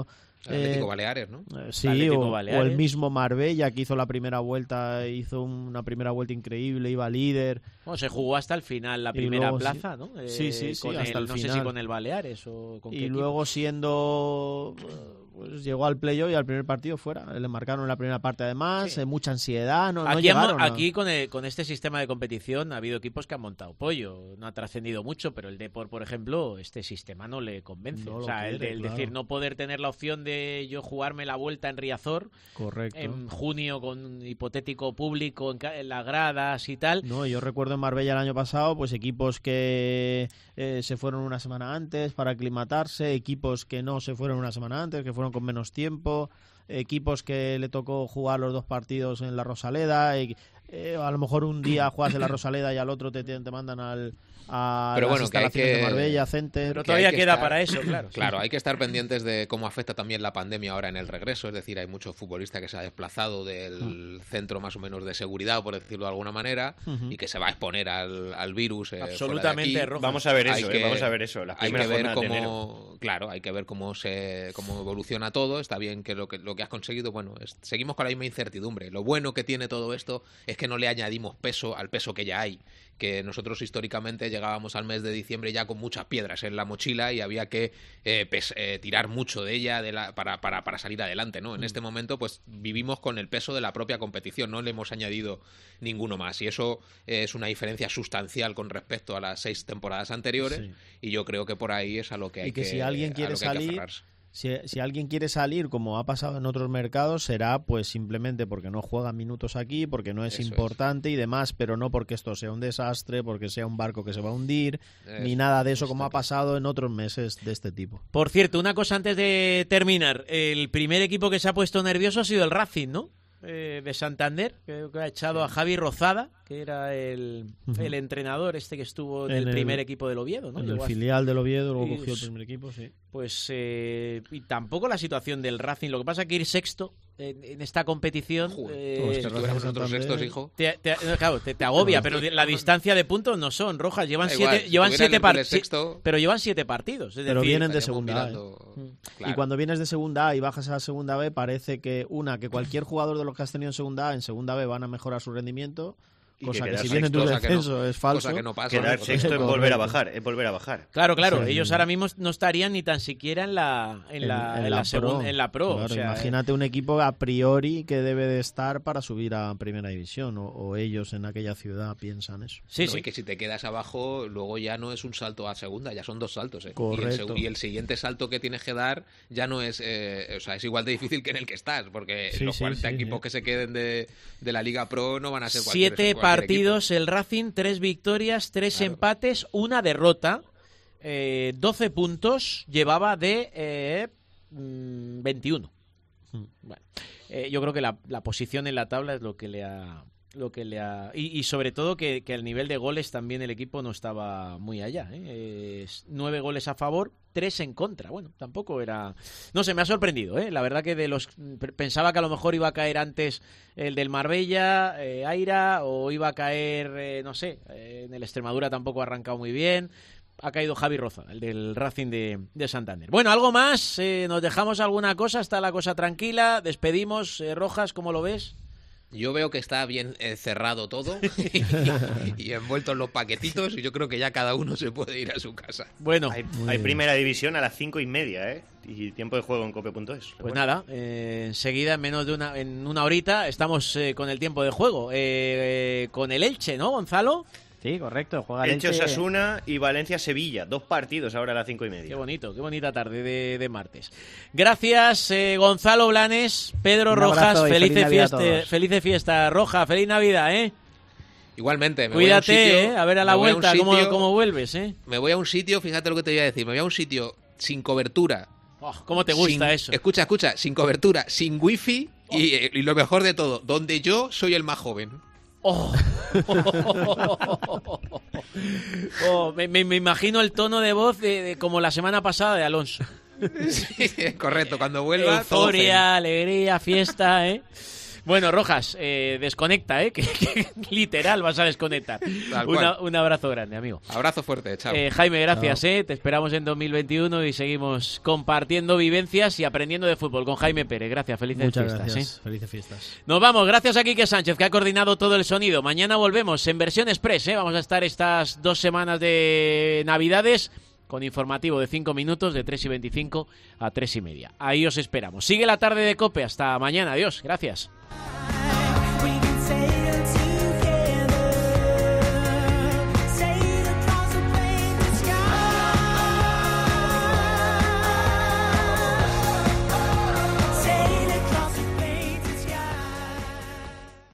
El Atlético eh, Baleares, ¿no? Eh, sí, o, Baleares. o el mismo Marbella, que hizo la primera vuelta, hizo una primera vuelta increíble, iba líder. Bueno, se jugó hasta el final la primera luego, plaza, sí. ¿no? Eh, sí, sí, sí, con hasta el, el no final. sé si con el Baleares o con Y qué luego equipo. siendo... Pues llegó al playoff y al primer partido fuera. Le marcaron en la primera parte además, sí. eh, mucha ansiedad, no, aquí, no llegaron. Aquí con, el, con este sistema de competición ha habido equipos que han montado pollo. No ha trascendido mucho, pero el Depor, por ejemplo, este sistema no le convence. No o sea, quiere, el, de, el claro. decir, no poder tener la opción de yo jugarme la vuelta en Riazor. Correcto. En junio con un hipotético público en, en las gradas y tal. No, yo recuerdo en Marbella el año pasado, pues equipos que eh, se fueron una semana antes para aclimatarse, equipos que no se fueron una semana antes, que fueron con menos tiempo, equipos que le tocó jugar los dos partidos en la Rosaleda, eh, eh, a lo mejor un día juegas en la Rosaleda y al otro te, te mandan al a pero las bueno, instalaciones que hay que, de Marbella, Center. Pero todavía queda estar, para eso, claro. Claro, sí. hay que estar pendientes de cómo afecta también la pandemia ahora en el regreso, es decir, hay muchos futbolistas que se ha desplazado del uh-huh. centro más o menos de seguridad, por decirlo de alguna manera, uh-huh. y que se va a exponer al, al virus. Eh, Absolutamente rojo. Vamos a ver hay eso, que, eh, vamos a ver eso. La hay que ver cómo, claro, hay que ver cómo se, cómo evoluciona todo. Está bien que lo que lo que has conseguido, bueno, es, seguimos con la misma incertidumbre. Lo bueno que tiene todo esto es que no le añadimos peso al peso que ya hay. Que nosotros históricamente llegábamos al mes de diciembre ya con muchas piedras en la mochila y había que eh, pes, eh, tirar mucho de ella de la, para, para, para salir adelante, ¿no? En este momento pues vivimos con el peso de la propia competición, no le hemos añadido ninguno más y eso eh, es una diferencia sustancial con respecto a las seis temporadas anteriores sí. y yo creo que por ahí es a lo que hay y que, que si alguien quiere salir Si, si alguien quiere salir, como ha pasado en otros mercados, será pues simplemente porque no juega minutos aquí, porque no es Eso importante es. y demás, pero no porque esto sea un desastre, porque sea un barco que se va a hundir, es, ni nada de eso, como ha pasado en otros meses de este tipo. Por cierto, una cosa antes de terminar. El primer equipo que se ha puesto nervioso ha sido el Racing, ¿no? Eh, de Santander, que, que ha echado a Javi Rozada, que era el, uh-huh. el entrenador este que estuvo en, en el primer el, equipo del Oviedo, ¿no? En Llegó el filial del Oviedo, luego y, cogió el primer equipo, sí. Pues, eh, y tampoco la situación del Racing. Lo que pasa es que ir sexto en, en esta competición... Eh, pues que nosotros sextos, hijo. Te, te, claro, te, te agobia, pero la distancia de puntos no son rojas. Llevan da siete, igual, llevan si siete partidos, sexto... pero llevan siete partidos. Es pero decir, vienen de segunda A. ¿eh? Claro. Y cuando vienes de segunda A y bajas a la segunda B, parece que, una, que cualquier jugador de los que has tenido en segunda A, en segunda B van a mejorar su rendimiento... Cosa que, que si viene tu descenso no, es falso. Que no pasa, Quedar sexto es volver a bajar, es volver a bajar. Claro, claro. Sí. Ellos ahora mismo no estarían ni tan siquiera en la en, en la, en, en la, la segunda, en la Pro. Claro, o sea, imagínate un equipo a priori que debe de estar para subir a Primera División, o, o ellos en aquella ciudad piensan eso. Sí, no, sí. Y que si te quedas abajo, luego ya no es un salto a segunda, ya son dos saltos. ¿eh? Correcto. Y el, y el siguiente salto que tienes que dar ya no es, eh, o sea, es igual de difícil que en el que estás, porque sí, los sí, cuarenta sí, equipos sí. que se queden de, de la Liga Pro no van a ser cualquier Siete cualquier partidos, equipo. El Racing, tres victorias, tres Claro. empates, una derrota, eh, doce puntos, llevaba de eh, veintiuno. Hmm. Bueno, eh, yo creo que la, la posición en la tabla es lo que le ha... lo que le ha y, y sobre todo que, que al nivel de goles también el equipo no estaba muy allá, ¿eh? Es nueve goles a favor, tres en contra. Bueno, tampoco era... No sé, me ha sorprendido, ¿eh? La verdad que de los pensaba que a lo mejor iba a caer antes el del Marbella, eh, Aira, o iba a caer, eh, no sé, eh, en el Extremadura tampoco ha arrancado muy bien. Ha caído Javi Rozada, el del Racing de, de Santander. Bueno, algo más, eh, nos dejamos alguna cosa, está la cosa tranquila, despedimos. eh, Rojas, ¿cómo lo ves? Yo veo que está bien eh, cerrado todo y, y envuelto en los paquetitos y yo creo que ya cada uno se puede ir a su casa. Bueno, hay, hay primera división a las cinco y media, ¿eh? Y tiempo de juego en cope punto es. Pues bueno. nada, eh, enseguida, en menos de una, en una horita, estamos eh, con el tiempo de juego. Eh, eh, con el Elche, ¿no, Gonzalo? Sí, correcto. Juega el Elche, Elche, Osasuna y Valencia-Sevilla. Dos partidos ahora a las cinco y media. Qué bonito, qué bonita tarde de, de martes. Gracias, eh, Gonzalo Blanes, Pedro Un Rojas. Feliz, feliz fiesta, feliz fiesta, Roja. Feliz Navidad, ¿eh? Igualmente. Me Cuídate, voy a, un sitio, eh, a ver a la vuelta a un cómo, cómo vuelves, ¿eh? Me voy a un sitio, fíjate lo que te voy a decir, me voy a un sitio sin cobertura. Oh, ¿Cómo te gusta sin, eso? Escucha, escucha, sin cobertura, sin wifi oh. y, y lo mejor de todo, donde yo soy el más joven. Oh. oh, me, me, me imagino el tono de voz de, de como la semana pasada de Alonso. Sí, correcto, cuando vuelva. Euforia, alegría, fiesta, ¿eh? Bueno, Rojas, eh, desconecta, ¿eh? Que, que literal vas a desconectar. Una, un abrazo grande, amigo. Abrazo fuerte, chao. Eh, Jaime, gracias, ¿eh? Te esperamos en dos mil veintiuno y seguimos compartiendo vivencias y aprendiendo de fútbol con Jaime Pérez. Gracias, felices Muchas fiestas. gracias. ¿eh? Felices fiestas. Nos vamos, gracias a Quique Sánchez, que ha coordinado todo el sonido. Mañana volvemos en versión express, ¿eh? Vamos a estar estas dos semanas de Navidades con informativo de cinco minutos, de tres y veinticinco a tres y media. Ahí os esperamos. Sigue la tarde de COPE. Hasta mañana. Adiós. Gracias.